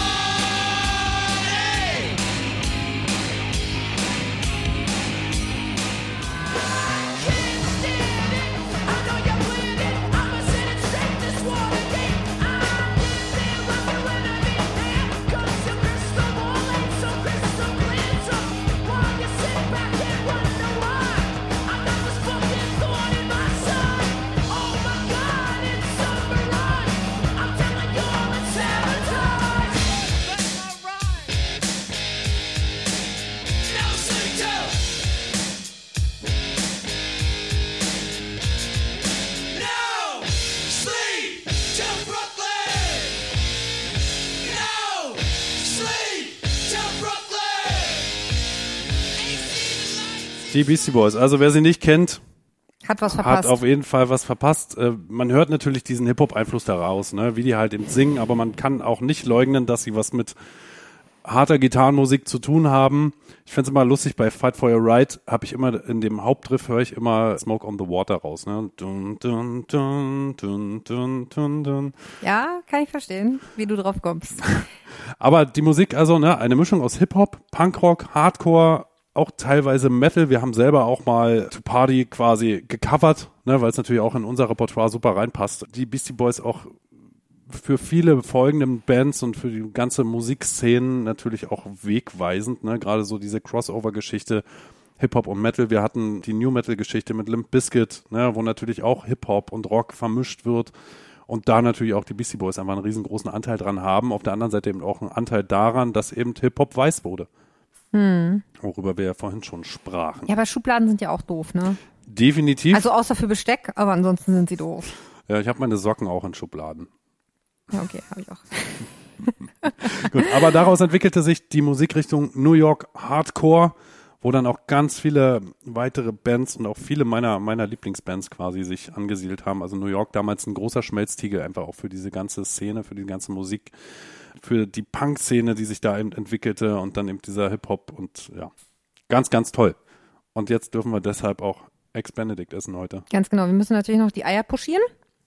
Die Beastie Boys, also wer sie nicht kennt, Hat was hat verpasst. auf jeden Fall was verpasst. Äh, man hört natürlich diesen Hip-Hop-Einfluss daraus, ne? Wie die halt eben singen, aber man kann auch nicht leugnen, dass sie was mit harter Gitarrenmusik zu tun haben. Ich find's immer lustig, bei Fight for Your Right habe ich immer, in dem Hauptriff höre ich immer Smoke on the Water raus. Ne? Dun, dun, dun, dun, dun, dun, dun. Ja, kann ich verstehen, wie du drauf kommst. Aber die Musik, also ne, eine Mischung aus Hip-Hop, Punkrock, Hardcore, auch teilweise Metal. Wir haben selber auch mal To Party quasi gecovert, ne, weil es natürlich auch in unser Repertoire super reinpasst. Die Beastie Boys auch für viele folgende Bands und für die ganze Musikszene natürlich auch wegweisend, ne, gerade so diese Crossover-Geschichte Hip-Hop und Metal. Wir hatten die New-Metal-Geschichte mit Limp Bizkit, ne, wo natürlich auch Hip-Hop und Rock vermischt wird. Und da natürlich auch die Beastie Boys einfach einen riesengroßen Anteil dran haben. Auf der anderen Seite eben auch einen Anteil daran, dass eben Hip-Hop weiß wurde. Hm. Worüber wir ja vorhin schon sprachen. Ja, aber Schubladen sind ja auch doof, ne? Definitiv. Also außer für Besteck, aber ansonsten sind sie doof. Ja, ich habe meine Socken auch in Schubladen. Ja, okay, habe ich auch. Gut, aber daraus entwickelte sich die Musikrichtung New York Hardcore, wo dann auch ganz viele weitere Bands und auch viele meiner meiner Lieblingsbands quasi sich angesiedelt haben. Also New York damals ein großer Schmelztiegel einfach auch für diese ganze Szene, für die ganze Musik. für die Punk-Szene, die sich da eben entwickelte und dann eben dieser Hip-Hop und ja, ganz, ganz toll. Und jetzt dürfen wir deshalb auch Eggs-Benedict essen heute. Ganz genau. Wir müssen natürlich noch die Eier pochieren.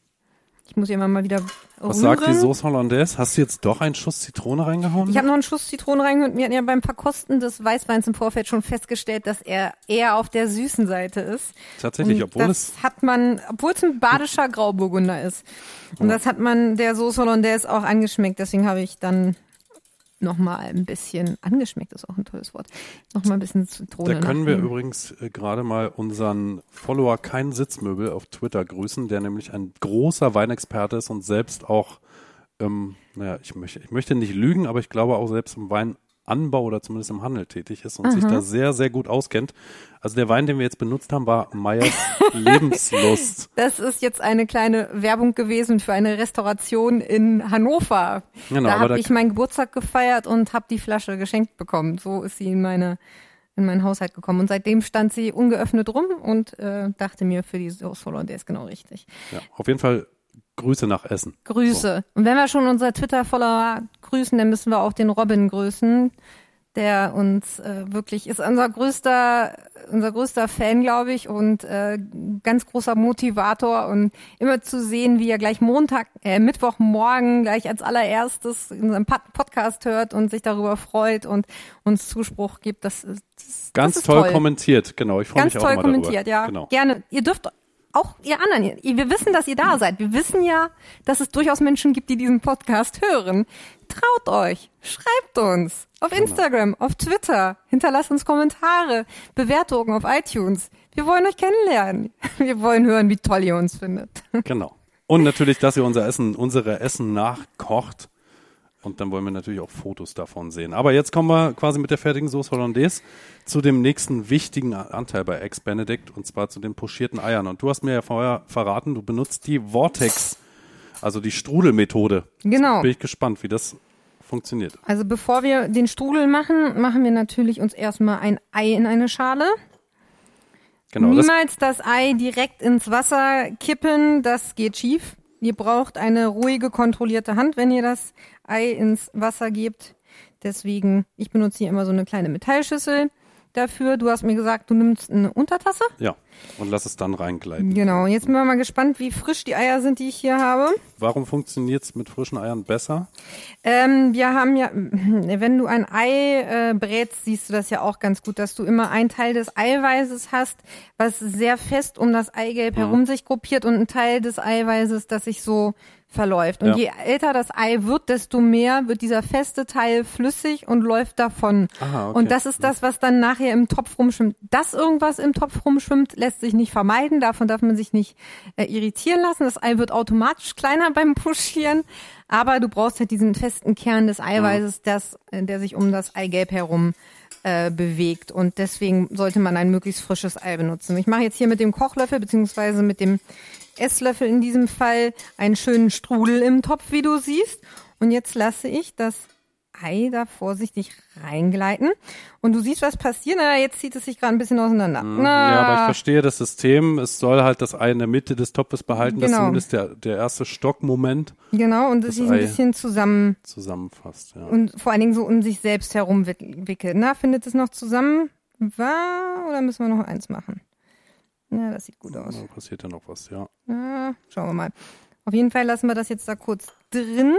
Ich muss hier immer mal wieder Was rühren. sagt die Sauce Hollandaise? Hast du jetzt doch einen Schuss Zitrone reingehauen? Ich habe noch einen Schuss Zitrone reingehört. Wir hatten ja beim Verkosten des Weißweins im Vorfeld schon festgestellt, dass er eher auf der süßen Seite ist. Tatsächlich, Und obwohl das es hat man, obwohl es ein badischer Grauburgunder ist. Und das hat man der Sauce Hollandaise auch angeschmeckt. Deswegen habe ich dann noch mal ein bisschen angeschmeckt, ist auch ein tolles Wort. Noch mal ein bisschen Zitrone. Da können wir nachnehmen. übrigens äh, gerade mal unseren Follower Kein Sitzmöbel auf Twitter grüßen, der nämlich ein großer Weinexperte ist und selbst auch, ähm, naja, ich möchte, ich möchte nicht lügen, aber ich glaube auch selbst im Weinanbau oder zumindest im Handel tätig ist und Aha. sich da sehr, sehr gut auskennt. Also der Wein, den wir jetzt benutzt haben, war Meyers Lebenslust. Das ist jetzt eine kleine Werbung gewesen für eine Restauration in Hannover. Genau, da aber habe da- ich meinen Geburtstag gefeiert und habe die Flasche geschenkt bekommen. So ist sie in meine in meinen Haushalt gekommen. Und seitdem stand sie ungeöffnet rum und äh, dachte mir, für die Sauce Hollandaise genau richtig. Ja, auf jeden Fall Grüße nach Essen. Grüße. Und wenn wir schon unser Twitter-Follower grüßen, dann müssen wir auch den Robin grüßen, der uns äh, wirklich ist unser größter unser größter Fan, glaube ich, und äh, ganz großer Motivator und immer zu sehen, wie er gleich Montag, äh, Mittwochmorgen gleich als allererstes in seinem Pod- Podcast hört und sich darüber freut und uns Zuspruch gibt. Das ist, das, Ganz das ist toll, toll kommentiert, genau. Ich freue Ganz mich auch toll immer kommentiert, darüber. ja. Genau. Gerne. Ihr dürft auch ihr anderen, ihr, wir wissen, dass ihr da seid. Wir wissen ja, dass es durchaus Menschen gibt, die diesen Podcast hören. Traut euch, schreibt uns auf Instagram, auf Twitter, hinterlasst uns Kommentare, Bewertungen auf iTunes. Wir wollen euch kennenlernen. Wir wollen hören, wie toll ihr uns findet. Genau. Und natürlich, dass ihr unser Essen, unsere Essen nachkocht. Und dann wollen wir natürlich auch Fotos davon sehen. Aber jetzt kommen wir quasi mit der fertigen Sauce Hollandaise zu dem nächsten wichtigen Anteil bei Eggs Benedict, und zwar zu den pochierten Eiern. Und du hast mir ja vorher verraten, du benutzt die Vortex, also die Strudelmethode. Genau. Bin ich gespannt, wie das funktioniert. Also bevor wir den Strudel machen, machen wir natürlich uns erstmal ein Ei in eine Schale. Genau. Das, Niemals das Ei direkt ins Wasser kippen, das geht schief. Ihr braucht eine ruhige, kontrollierte Hand, wenn ihr das Ei ins Wasser gebt. Deswegen, ich benutze hier immer so eine kleine Metallschüssel dafür. Du hast mir gesagt, du nimmst eine Untertasse. ja. Und lass es dann reingleiten. Genau, jetzt sind wir mal gespannt, wie frisch die Eier sind, die ich hier habe. Warum funktioniert es mit frischen Eiern besser? Ähm, wir haben ja, wenn du ein Ei äh, brätst, siehst du das ja auch ganz gut, dass du immer einen Teil des Eiweißes hast, was sehr fest um das Eigelb Mhm. herum sich gruppiert und ein Teil des Eiweißes, das sich so verläuft. Und Ja. je älter das Ei wird, desto mehr wird dieser feste Teil flüssig und läuft davon. Aha, okay. Und das ist das, was dann nachher im Topf rumschwimmt. Dass irgendwas im Topf rumschwimmt, lässt sich nicht vermeiden. Davon darf man sich nicht äh, irritieren lassen. Das Ei wird automatisch kleiner beim Pochieren. Aber du brauchst halt diesen festen Kern des Eiweißes, das, äh, der sich um das Eigelb herum äh, bewegt. Und deswegen sollte man ein möglichst frisches Ei benutzen. Ich mache jetzt hier mit dem Kochlöffel beziehungsweise mit dem Esslöffel in diesem Fall einen schönen Strudel im Topf, wie du siehst. Und jetzt lasse ich das Ei da vorsichtig reingleiten. Und du siehst, was passiert. Na, jetzt zieht es sich gerade ein bisschen auseinander. Na, Ja, aber ich verstehe das System. Es soll halt das Ei in der Mitte des Topfes behalten, dass Genau. zumindest der, der erste Stockmoment Genau, und Das das sich ein Ei. bisschen zusammen zusammenfasst. Ja. und vor allen Dingen so um sich selbst herum wick- wickelt. Na, findet es noch zusammen? War, oder müssen wir noch eins machen? Ja, das sieht gut aus. Da passiert ja noch was, ja. Ja, schauen wir mal. Auf jeden Fall lassen wir das jetzt da kurz drin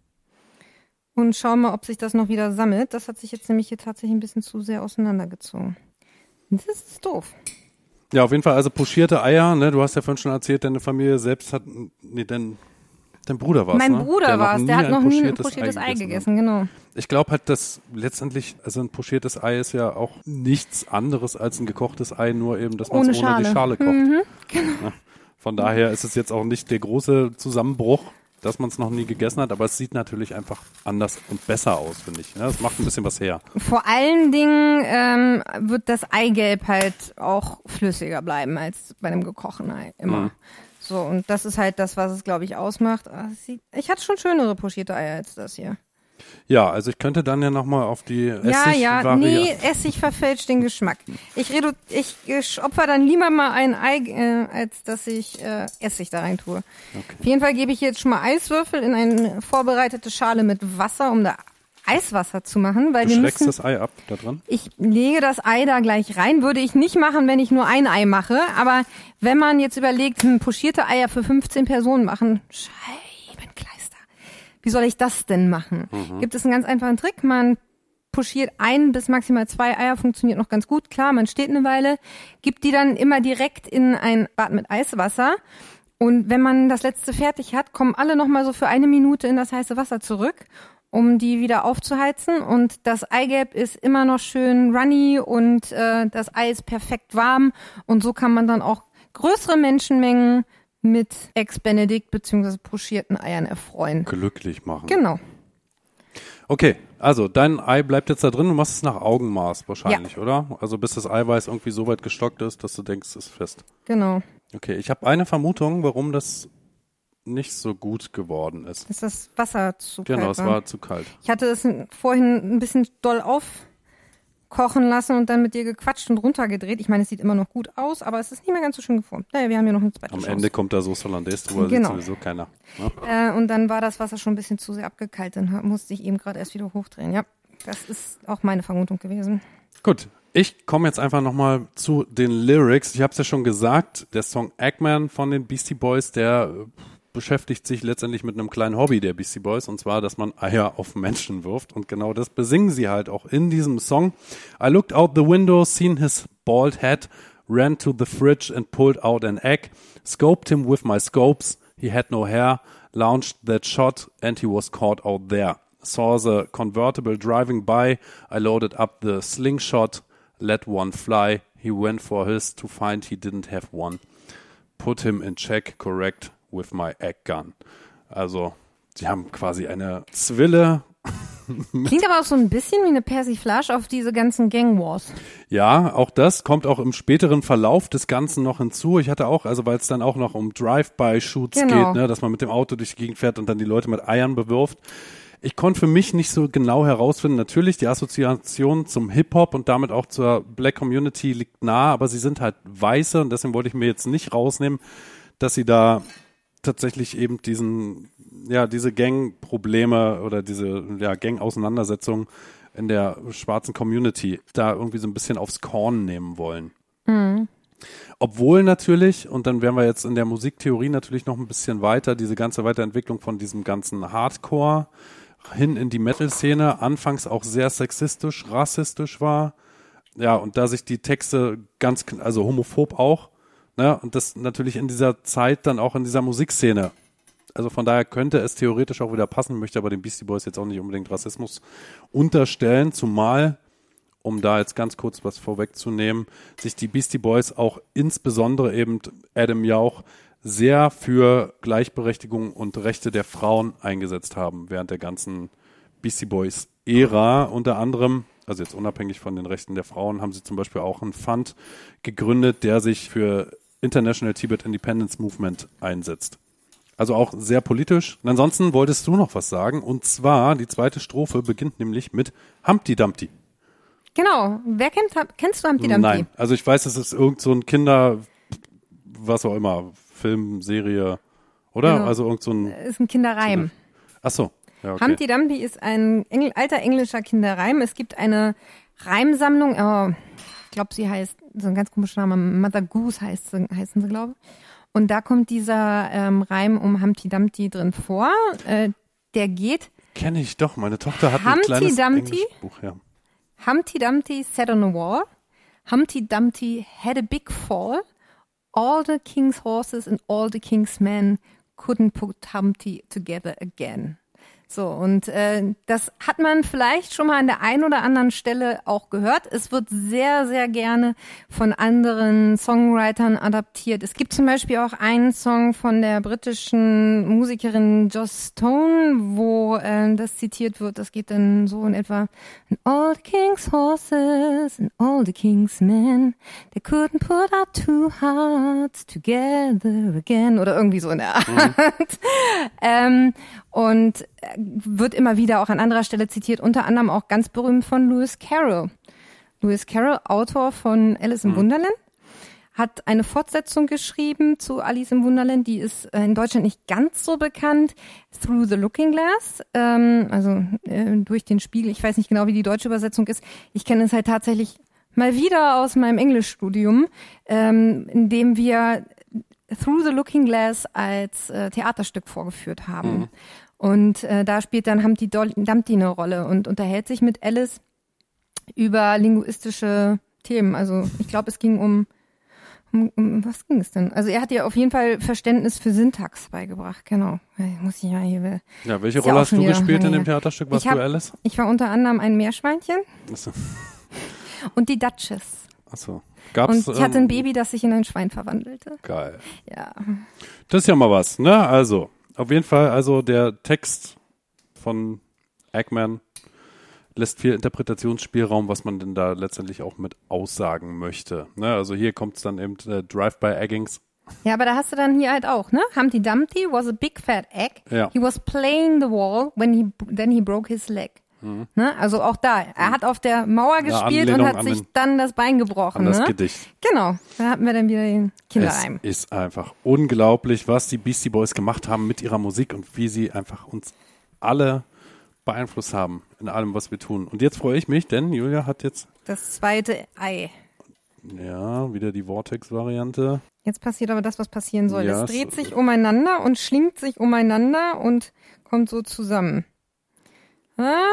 und schauen mal, ob sich das noch wieder sammelt. Das hat sich jetzt nämlich hier tatsächlich ein bisschen zu sehr auseinandergezogen. Das ist doof. Ja, auf jeden Fall, also pochierte Eier, ne? Du hast ja vorhin schon erzählt, deine Familie selbst hat, nee, dein, dein Bruder war es, Mein ne? Bruder war es, der hat noch nie ein pochiertes pochiertes Ei hat. gegessen, genau. Ich glaube halt, dass letztendlich, also ein pochiertes Ei ist ja auch nichts anderes als ein gekochtes Ei, nur eben, dass man Ohne es ohne die Schale. Schale kocht. Mhm, Ja. Von daher ist es jetzt auch nicht der große Zusammenbruch, dass man es noch nie gegessen hat, aber es sieht natürlich einfach anders und besser aus, finde ich. Ja, das macht ein bisschen was her. Vor allen Dingen ähm, wird das Eigelb halt auch flüssiger bleiben als bei einem gekochten Ei, immer. Mhm. So, und das ist halt das, was es, glaube ich, ausmacht. Ah, es sieht, ich hatte schon schönere pochierte Eier als das hier. Ja, also ich könnte dann ja nochmal auf die Ja, ja, Essig-Variante. nee, Essig verfälscht den Geschmack. Ich redu ich ich opfer dann lieber mal ein Ei, äh, als dass ich äh, Essig da rein tue. Okay. Auf jeden Fall gebe ich jetzt schon mal Eiswürfel in eine vorbereitete Schale mit Wasser, um da Eiswasser zu machen, weil Du wir schreckst müssen. das Ei ab da dran? Ich lege das Ei da gleich rein. Würde ich nicht machen, wenn ich nur ein Ei mache. Aber wenn man jetzt überlegt, hm, pochierte Eier für fünfzehn Personen machen, Scheibenkleister. Wie soll ich das denn machen? Mhm. Gibt es einen ganz einfachen Trick. Man pochiert ein bis maximal zwei Eier, funktioniert noch ganz gut. Klar, man steht eine Weile, gibt die dann immer direkt in ein Bad mit Eiswasser. Und wenn man das letzte fertig hat, kommen alle nochmal so für eine Minute in das heiße Wasser zurück, um die wieder aufzuheizen. Und das Eigelb ist immer noch schön runny und äh, das Ei ist perfekt warm. Und so kann man dann auch größere Menschenmengen mit Ex-Benedict bzw. pochierten Eiern erfreuen. Glücklich machen. Genau. Okay, also dein Ei bleibt jetzt da drin, du machst es nach Augenmaß wahrscheinlich, oder? Also bis das Eiweiß irgendwie so weit gestockt ist, dass du denkst, es ist fest. Genau. Okay, ich habe eine Vermutung, warum das nicht so gut geworden ist. Dass das Wasser zu Genau, kalt es war. war zu kalt. Ich hatte es vorhin ein bisschen doll aufkochen lassen und dann mit dir gequatscht und runtergedreht. Ich meine, es sieht immer noch gut aus, aber es ist nicht mehr ganz so schön geformt. Naja, wir haben ja noch eine zweite Am Chance. Ende kommt da Soße Hollandaise drüber, Genau. sieht sowieso keiner. Ne? Äh, und dann war das Wasser schon ein bisschen zu sehr abgekalt. Dann ha- musste ich eben gerade erst wieder hochdrehen. Ja, das ist auch meine Vermutung gewesen. Gut, ich komme jetzt einfach nochmal zu den Lyrics. Ich habe es ja schon gesagt, der Song Eggman von den Beastie Boys, der äh, beschäftigt sich letztendlich mit einem kleinen Hobby der Beastie Boys, und zwar, dass man Eier auf Menschen wirft. Und genau das besingen sie halt auch in diesem Song. I looked out the window, seen his bald head, ran to the fridge and pulled out an egg, scoped him with my scopes, he had no hair, launched that shot and he was caught out there. Saw the convertible driving by, I loaded up the slingshot, let one fly, he went for his to find he didn't have one. Put him in check, correct, with my egg gun. Also, sie haben quasi eine Zwille. Klingt aber auch so ein bisschen wie eine Persiflage auf diese ganzen Gang-Wars. Ja, auch das kommt auch im späteren Verlauf des Ganzen noch hinzu. Ich hatte auch, also weil es dann auch noch um Drive-by-Shoots Genau. geht, ne, dass man mit dem Auto durch die Gegend fährt und dann die Leute mit Eiern bewirft. Ich konnte für mich nicht so genau herausfinden, natürlich die Assoziation zum Hip-Hop und damit auch zur Black Community liegt nahe, aber sie sind halt Weiße und deswegen wollte ich mir jetzt nicht rausnehmen, dass sie da tatsächlich eben diesen, ja, diese Gang-Probleme oder diese, ja, Gang-Auseinandersetzungen in der schwarzen Community da irgendwie so ein bisschen aufs Korn nehmen wollen. Mhm. Obwohl natürlich, und dann wären wir jetzt in der Musiktheorie natürlich noch ein bisschen weiter, diese ganze Weiterentwicklung von diesem ganzen Hardcore hin in die Metal-Szene anfangs auch sehr sexistisch, rassistisch war. Ja, und da sich die Texte ganz, kn- also homophob auch, ne, und das natürlich in dieser Zeit dann auch in dieser Musikszene. Also von daher könnte es theoretisch auch wieder passen, möchte aber den Beastie Boys jetzt auch nicht unbedingt Rassismus unterstellen, zumal, um da jetzt ganz kurz was vorwegzunehmen, sich die Beastie Boys auch insbesondere eben Adam Jauch sehr für Gleichberechtigung und Rechte der Frauen eingesetzt haben während der ganzen Beastie Boys Ära. Unter anderem, also jetzt unabhängig von den Rechten der Frauen, haben sie zum Beispiel auch einen Fund gegründet, der sich für International Tibet Independence Movement einsetzt. Also auch sehr politisch. Und ansonsten wolltest du noch was sagen, und zwar die zweite Strophe beginnt nämlich mit Humpty Dumpty. Genau. Wer kennt, kennst du Humpty Dumpty? Nein, also ich weiß, es ist irgend so ein Kinder, was auch immer, Film, Serie, oder? Genau. Also irgend so ein, Ist ein Kinderreim. ach so. Ja, okay. Humpty Dumpty ist ein Engl alter englischer Kinderreim. Es gibt eine Reimsammlung, oh, ich glaube, sie heißt, so ein ganz komischer Name, Mother Goose heißt sie, heißen sie, glaube ich. Und da kommt dieser ähm, Reim um Humpty Dumpty drin vor. Äh, der geht, Kenne ich doch, meine Tochter hat ein Humpty kleines Dumpty? Englischbuch, ja. Humpty Dumpty sat on a wall. Humpty Dumpty had a big fall. All the king's horses and all the king's men couldn't put Humpty together again. So, und äh, das hat man vielleicht schon mal an der einen oder anderen Stelle auch gehört. Es wird sehr, sehr gerne von anderen Songwritern adaptiert. Es gibt zum Beispiel auch einen Song von der britischen Musikerin Joss Stone, wo äh, das zitiert wird. Das geht dann so in etwa: And all the king's horses and all the king's men, they couldn't put our two hearts together again. Oder irgendwie so in der Art. ähm, und wird immer wieder auch an anderer Stelle zitiert, unter anderem auch ganz berühmt von Lewis Carroll. Lewis Carroll, Autor von Alice im Mhm. Wunderland, hat eine Fortsetzung geschrieben zu Alice im Wunderland, die ist äh, in Deutschland nicht ganz so bekannt, Through the Looking Glass, ähm, also äh, durch den Spiegel. Ich weiß nicht genau, wie die deutsche Übersetzung ist. Ich kenne es halt tatsächlich mal wieder aus meinem Englischstudium, ähm, in dem wir Through the Looking Glass als äh, Theaterstück vorgeführt haben. Mhm. Und äh, da spielt dann Humpty Dol- Dumpty eine Rolle und unterhält sich mit Alice über linguistische Themen. Also ich glaube, es ging um, um, um, was ging es denn? Also er hat ihr auf jeden Fall Verständnis für Syntax beigebracht, genau. Ich muss ich ja hier... Ja, welche Ist ja Rolle auch hast schon du wieder gespielt in lange dem her. Theaterstück? Warst Ich hab- du Alice? Ich war unter anderem ein Meerschweinchen Achso. und die Duchess. Achso. Gab's, Und ich hatte ähm, ein Baby, das sich in ein Schwein verwandelte. Geil. Ja. Das ist ja mal was, ne? Also, auf jeden Fall, also der Text von Eggman lässt viel Interpretationsspielraum, was man denn da letztendlich auch mit aussagen möchte. Ne? Also hier kommt es dann eben äh, Drive-by-Eggings. Ja, aber da hast du dann hier halt auch, ne? Humpty Dumpty was a big fat egg. Ja. He was playing the wall when he then he broke his leg. Ne? Also auch da, er hat auf der Mauer Eine gespielt und Anlehnung hat an sich den- dann das Bein gebrochen. An das Ne? Gedicht. Genau, da hatten wir dann wieder den Kinderreim. Es ist einfach unglaublich, was die Beastie Boys gemacht haben mit ihrer Musik und wie sie einfach uns alle beeinflusst haben in allem, was wir tun. Und jetzt freue ich mich, denn Julia hat jetzt, Das zweite Ei. ja, wieder die Vortex-Variante. Jetzt passiert aber das, was passieren soll. Ja, es dreht es- sich umeinander und schlingt sich umeinander und kommt so zusammen. Ah.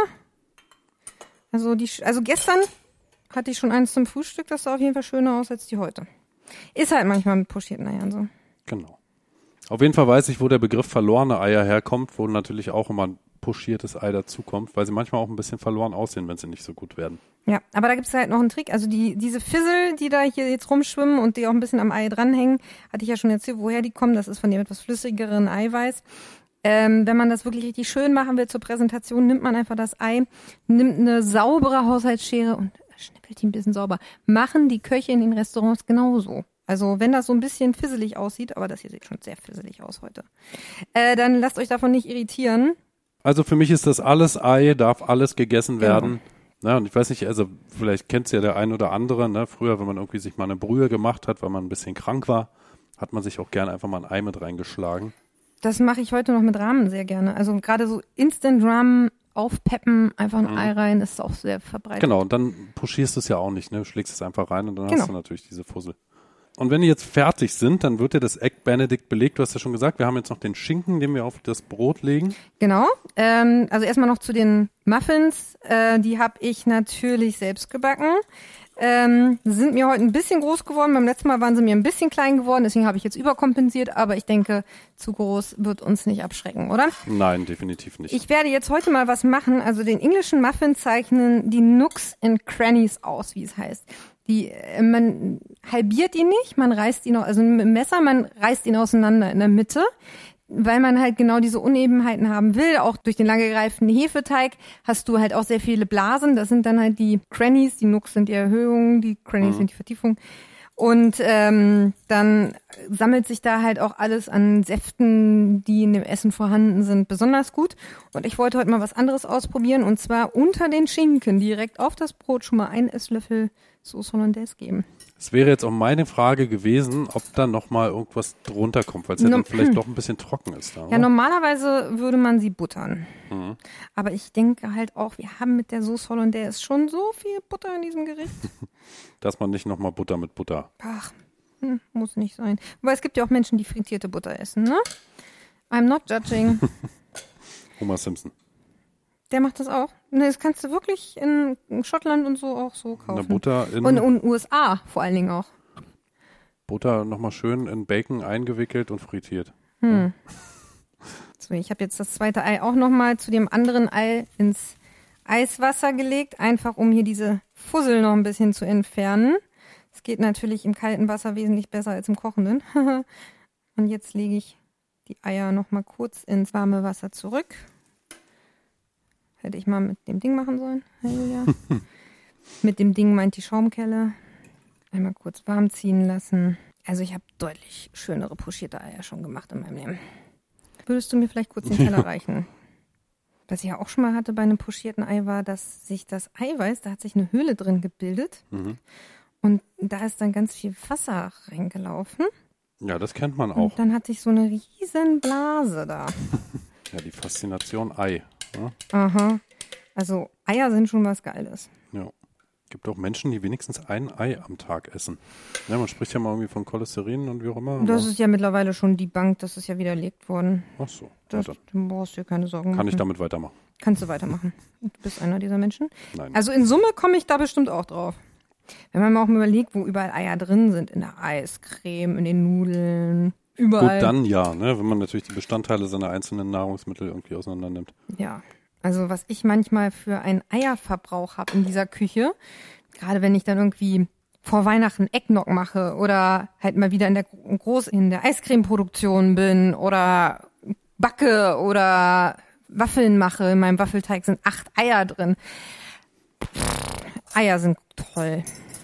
Also, die, Sch- also gestern hatte ich schon eins zum Frühstück, das sah auf jeden Fall schöner aus als die heute. Ist halt manchmal mit pochierten Eiern so. Genau. Auf jeden Fall weiß ich, wo der Begriff verlorene Eier herkommt, wo natürlich auch immer ein pochiertes Ei dazukommt, weil sie manchmal auch ein bisschen verloren aussehen, wenn sie nicht so gut werden. Ja, aber da gibt's halt noch einen Trick. Also die diese Fissel, die da hier jetzt rumschwimmen und die auch ein bisschen am Ei dranhängen, hatte ich ja schon erzählt, woher die kommen. Das ist von dem etwas flüssigeren Eiweiß. Ähm, wenn man das wirklich richtig schön machen will zur Präsentation, nimmt man einfach das Ei, nimmt eine saubere Haushaltsschere und schnippelt die ein bisschen sauber. Machen die Köche in den Restaurants genauso. Also wenn das so ein bisschen fisselig aussieht, aber das hier sieht schon sehr fisselig aus heute, äh, dann lasst euch davon nicht irritieren. Also für mich ist das alles Ei, darf alles gegessen Genau. werden. Ja, und ich weiß nicht, also vielleicht kennt es ja der ein oder andere, ne? Früher, wenn man irgendwie sich mal eine Brühe gemacht hat, weil man ein bisschen krank war, hat man sich auch gerne einfach mal ein Ei mit reingeschlagen. Das mache ich heute noch mit Ramen sehr gerne. Also gerade so Instant Ramen aufpeppen, einfach ein Mhm. Ei rein, ist auch sehr verbreitet. Genau, und dann pochierst du es ja auch nicht, ne? Du schlägst es einfach rein und dann Genau. hast du natürlich diese Fussel. Und wenn die jetzt fertig sind, dann wird ja das Egg Benedict belegt. Du hast ja schon gesagt, wir haben jetzt noch den Schinken, den wir auf das Brot legen. Genau. Ähm, also erstmal noch zu den Muffins. Äh, die habe ich natürlich selbst gebacken. Ähm, sind mir heute ein bisschen groß geworden. Beim letzten Mal waren sie mir ein bisschen klein geworden. Deswegen habe ich jetzt überkompensiert. Aber ich denke, zu groß wird uns nicht abschrecken, oder? Nein, definitiv nicht. Ich werde jetzt heute mal was machen. Also den englischen Muffin zeichnen die Nooks and Crannies aus, wie es heißt. Die, äh, man halbiert ihn nicht, man reißt ihn, au- also mit dem Messer, man reißt ihn auseinander in der Mitte, weil man halt genau diese Unebenheiten haben will. Auch durch den lang gereiften Hefeteig hast du halt auch sehr viele Blasen. Das sind dann halt die Crannies, die Nooks sind die Erhöhungen, die Crannies Mhm. sind die Vertiefungen. Und ähm, dann sammelt sich da halt auch alles an Säften, die in dem Essen vorhanden sind, besonders gut. Und ich wollte heute mal was anderes ausprobieren, und zwar unter den Schinken direkt auf das Brot schon mal einen Esslöffel Sauce Hollandaise geben. Es wäre jetzt auch meine Frage gewesen, ob da nochmal irgendwas drunter kommt, weil es ja No- dann vielleicht doch ein bisschen trocken ist. Da, Ja, oder? normalerweise würde man sie buttern. Mhm. Aber ich denke halt auch, wir haben mit der Sauce Hollandaise schon so viel Butter in diesem Gericht. Dass man nicht nochmal Butter mit Butter. Ach, hm, muss nicht sein. Wobei es gibt ja auch Menschen, die frittierte Butter essen, ne? I'm not judging. Homer Simpson. Der macht das auch. Ne, das kannst du wirklich in Schottland und so auch so kaufen. Eine Butter in Und in den U S A vor allen Dingen auch. Butter nochmal schön in Bacon eingewickelt und frittiert. Hm. So, ich habe jetzt das zweite Ei auch nochmal zu dem anderen Ei ins Eiswasser gelegt, einfach um hier diese Fussel noch ein bisschen zu entfernen. Es geht natürlich im kalten Wasser wesentlich besser als im kochenden. Und jetzt lege ich die Eier nochmal kurz ins warme Wasser zurück. Hätte ich mal mit dem Ding machen sollen, Herr Julia. Mit dem Ding meint die Schaumkelle. Einmal kurz warm ziehen lassen. Also ich habe deutlich schönere pochierte Eier schon gemacht in meinem Leben. Würdest du mir vielleicht kurz den Teller reichen? Was ich ja auch schon mal hatte bei einem pochierten Ei war, dass sich das Eiweiß, da hat sich eine Höhle drin gebildet. Mhm. Und da ist dann ganz viel Wasser reingelaufen. Ja, das kennt man auch. Und dann hatte ich so eine riesen Blase da. Ja, die Faszination Ei. Ja? Aha. Also Eier sind schon was Geiles. Ja. Gibt auch Menschen, die wenigstens ein Ei am Tag essen. Ja, man spricht ja mal irgendwie von Cholesterin und wie auch immer. Das aber- ist ja mittlerweile schon die Bank, das ist ja widerlegt worden. Ach so. Das, Ja, du brauchst dir keine Sorgen dann kann ich machen. damit weitermachen. Kannst du weitermachen. Du bist einer dieser Menschen. Nein. Also in Summe komme ich da bestimmt auch drauf. Wenn man mal auch mal überlegt, wo überall Eier drin sind, in der Eiscreme, in den Nudeln, überall. Gut, dann ja, ne? Wenn man natürlich die Bestandteile seiner einzelnen Nahrungsmittel irgendwie auseinander nimmt. Ja, also was ich manchmal für einen Eierverbrauch habe in dieser Küche, gerade wenn ich dann irgendwie vor Weihnachten Eggnog mache oder halt mal wieder in der groß in der Eiscremeproduktion bin oder backe oder Waffeln mache, in meinem Waffelteig sind acht Eier drin. Eier sind toll.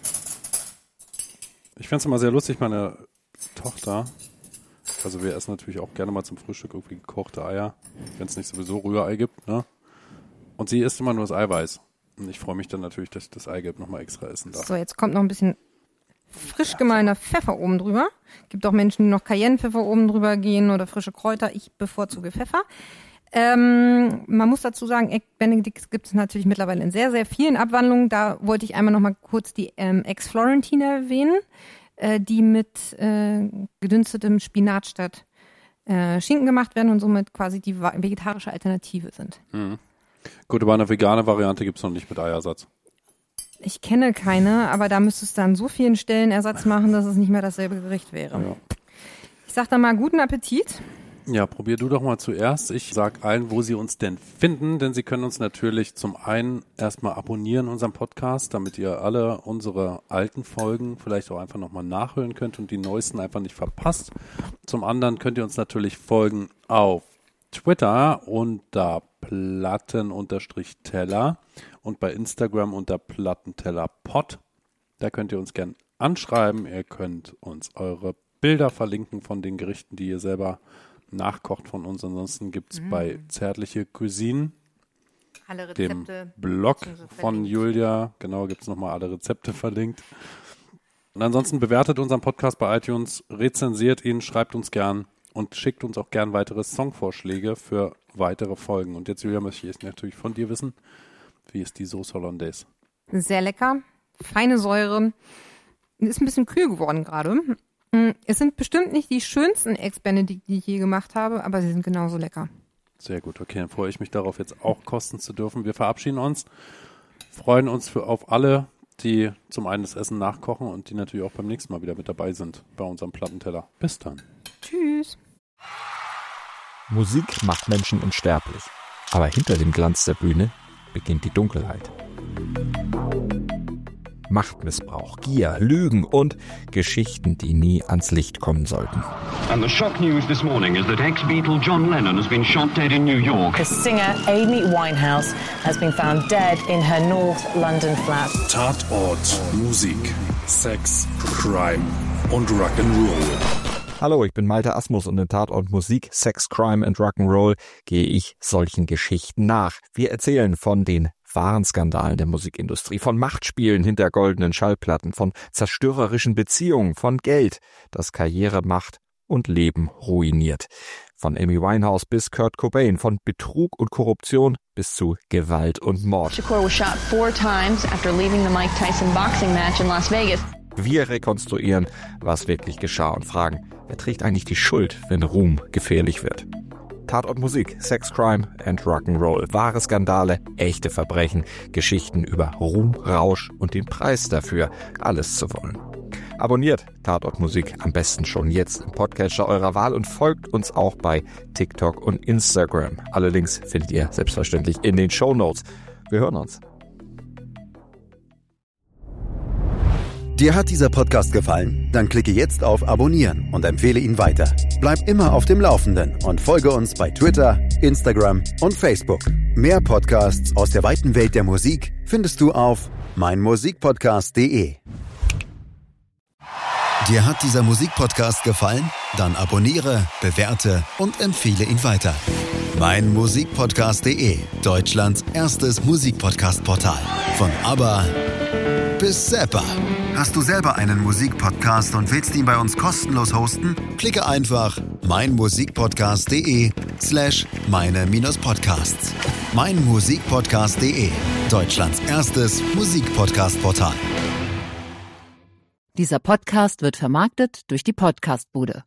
Ich find's immer sehr lustig, meine Tochter, also wir essen natürlich auch gerne mal zum Frühstück irgendwie gekochte Eier, wenn es nicht sowieso Rührei gibt, ne? Und sie isst immer nur das Eiweiß. Und ich freue mich dann natürlich, dass ich das Eigelb nochmal extra essen darf. So, jetzt kommt noch ein bisschen frisch gemahlener Pfeffer oben drüber. Gibt auch Menschen, die noch Cayennepfeffer oben drüber gehen oder frische Kräuter. Ich bevorzuge Pfeffer. Ähm, man muss dazu sagen, Egg Benedict gibt es natürlich mittlerweile in sehr, sehr vielen Abwandlungen. Da wollte ich einmal noch mal kurz die ähm, Ex Florentine erwähnen, äh, die mit äh, gedünstetem Spinat statt äh, Schinken gemacht werden und somit quasi die vegetarische Alternative sind. Mhm. Gut, aber eine vegane Variante gibt's noch nicht mit Eiersatz. Ich kenne keine, aber da müsstest du an so vielen Stellen Ersatz machen, dass es nicht mehr dasselbe Gericht wäre. Ja. Ich sag dann mal guten Appetit. Ja, probier du doch mal zuerst. Ich sag allen, wo sie uns denn finden, denn sie können uns natürlich zum einen erstmal abonnieren, unseren Podcast, damit ihr alle unsere alten Folgen vielleicht auch einfach nochmal nachhören könnt und die neuesten einfach nicht verpasst. Zum anderen könnt ihr uns natürlich folgen auf Twitter unter Platten-Teller und bei Instagram unter Plattentellerpod. Da könnt ihr uns gern anschreiben. Ihr könnt uns eure Bilder verlinken von den Gerichten, die ihr selber nachkocht von uns. Ansonsten gibt es mm. bei Zärtliche Cuisine, alle dem Rezepte Blog von Julia, genau, gibt es nochmal alle Rezepte verlinkt. Und ansonsten bewertet unseren Podcast bei iTunes, rezensiert ihn, schreibt uns gern und schickt uns auch gern weitere Songvorschläge für weitere Folgen. Und jetzt, Julia, möchte ich jetzt natürlich von dir wissen, wie ist die Sauce Hollandaise? Sehr lecker, feine Säure, ist ein bisschen kühl geworden gerade. Es sind bestimmt nicht die schönsten Eggs Benedict, die ich je gemacht habe, aber sie sind genauso lecker. Sehr gut, okay, dann freue ich mich darauf, jetzt auch kosten zu dürfen. Wir verabschieden uns, freuen uns für, auf alle, die zum einen das Essen nachkochen und die natürlich auch beim nächsten Mal wieder mit dabei sind bei unserem Plattenteller. Bis dann. Tschüss. Musik macht Menschen unsterblich. Aber hinter dem Glanz der Bühne beginnt die Dunkelheit. Machtmissbrauch, Gier, Lügen und Geschichten, die nie ans Licht kommen sollten. And the shock news this morning is that ex-Beatle John Lennon has been shot dead in New York. The singer Amy Winehouse has been found dead in her North London flat. Tatort Musik, Sex, Crime und Rock'n'Roll. Hallo, ich bin Malte Asmus und in Tatort Musik, Sex, Crime and Rock'n'Roll gehe ich solchen Geschichten nach. Wir erzählen von den wahren Skandalen der Musikindustrie, von Machtspielen hinter goldenen Schallplatten, von zerstörerischen Beziehungen, von Geld, das Karriere, Macht und Leben ruiniert. Von Amy Winehouse bis Kurt Cobain, von Betrug und Korruption bis zu Gewalt und Mord. Shakur was shot four times after leaving the Mike Tyson boxing match in Las Vegas. Wir rekonstruieren, was wirklich geschah und fragen, wer trägt eigentlich die Schuld, wenn Ruhm gefährlich wird? Tatort Musik, Sex, Crime and Rock'n'Roll. Wahre Skandale, echte Verbrechen, Geschichten über Ruhm, Rausch und den Preis dafür, alles zu wollen. Abonniert Tatort Musik am besten schon jetzt im Podcatcher eurer Wahl und folgt uns auch bei TikTok und Instagram. Alle Links findet ihr selbstverständlich in den Shownotes. Wir hören uns. Dir hat dieser Podcast gefallen? Dann klicke jetzt auf Abonnieren und empfehle ihn weiter. Bleib immer auf dem Laufenden und folge uns bei Twitter, Instagram und Facebook. Mehr Podcasts aus der weiten Welt der Musik findest du auf meinmusikpodcast punkt de. Dir hat dieser Musikpodcast gefallen? Dann abonniere, bewerte und empfehle ihn weiter. mein Musikpodcast punkt de, Deutschlands erstes Musikpodcast-Portal. Von ABBA bis Zappa. Hast du selber einen Musikpodcast und willst ihn bei uns kostenlos hosten? Klicke einfach meinmusikpodcast.de slash meine-podcasts. meinmusikpodcast punkt de, Deutschlands erstes Musikpodcast-Portal. Dieser Podcast wird vermarktet durch die Podcastbude.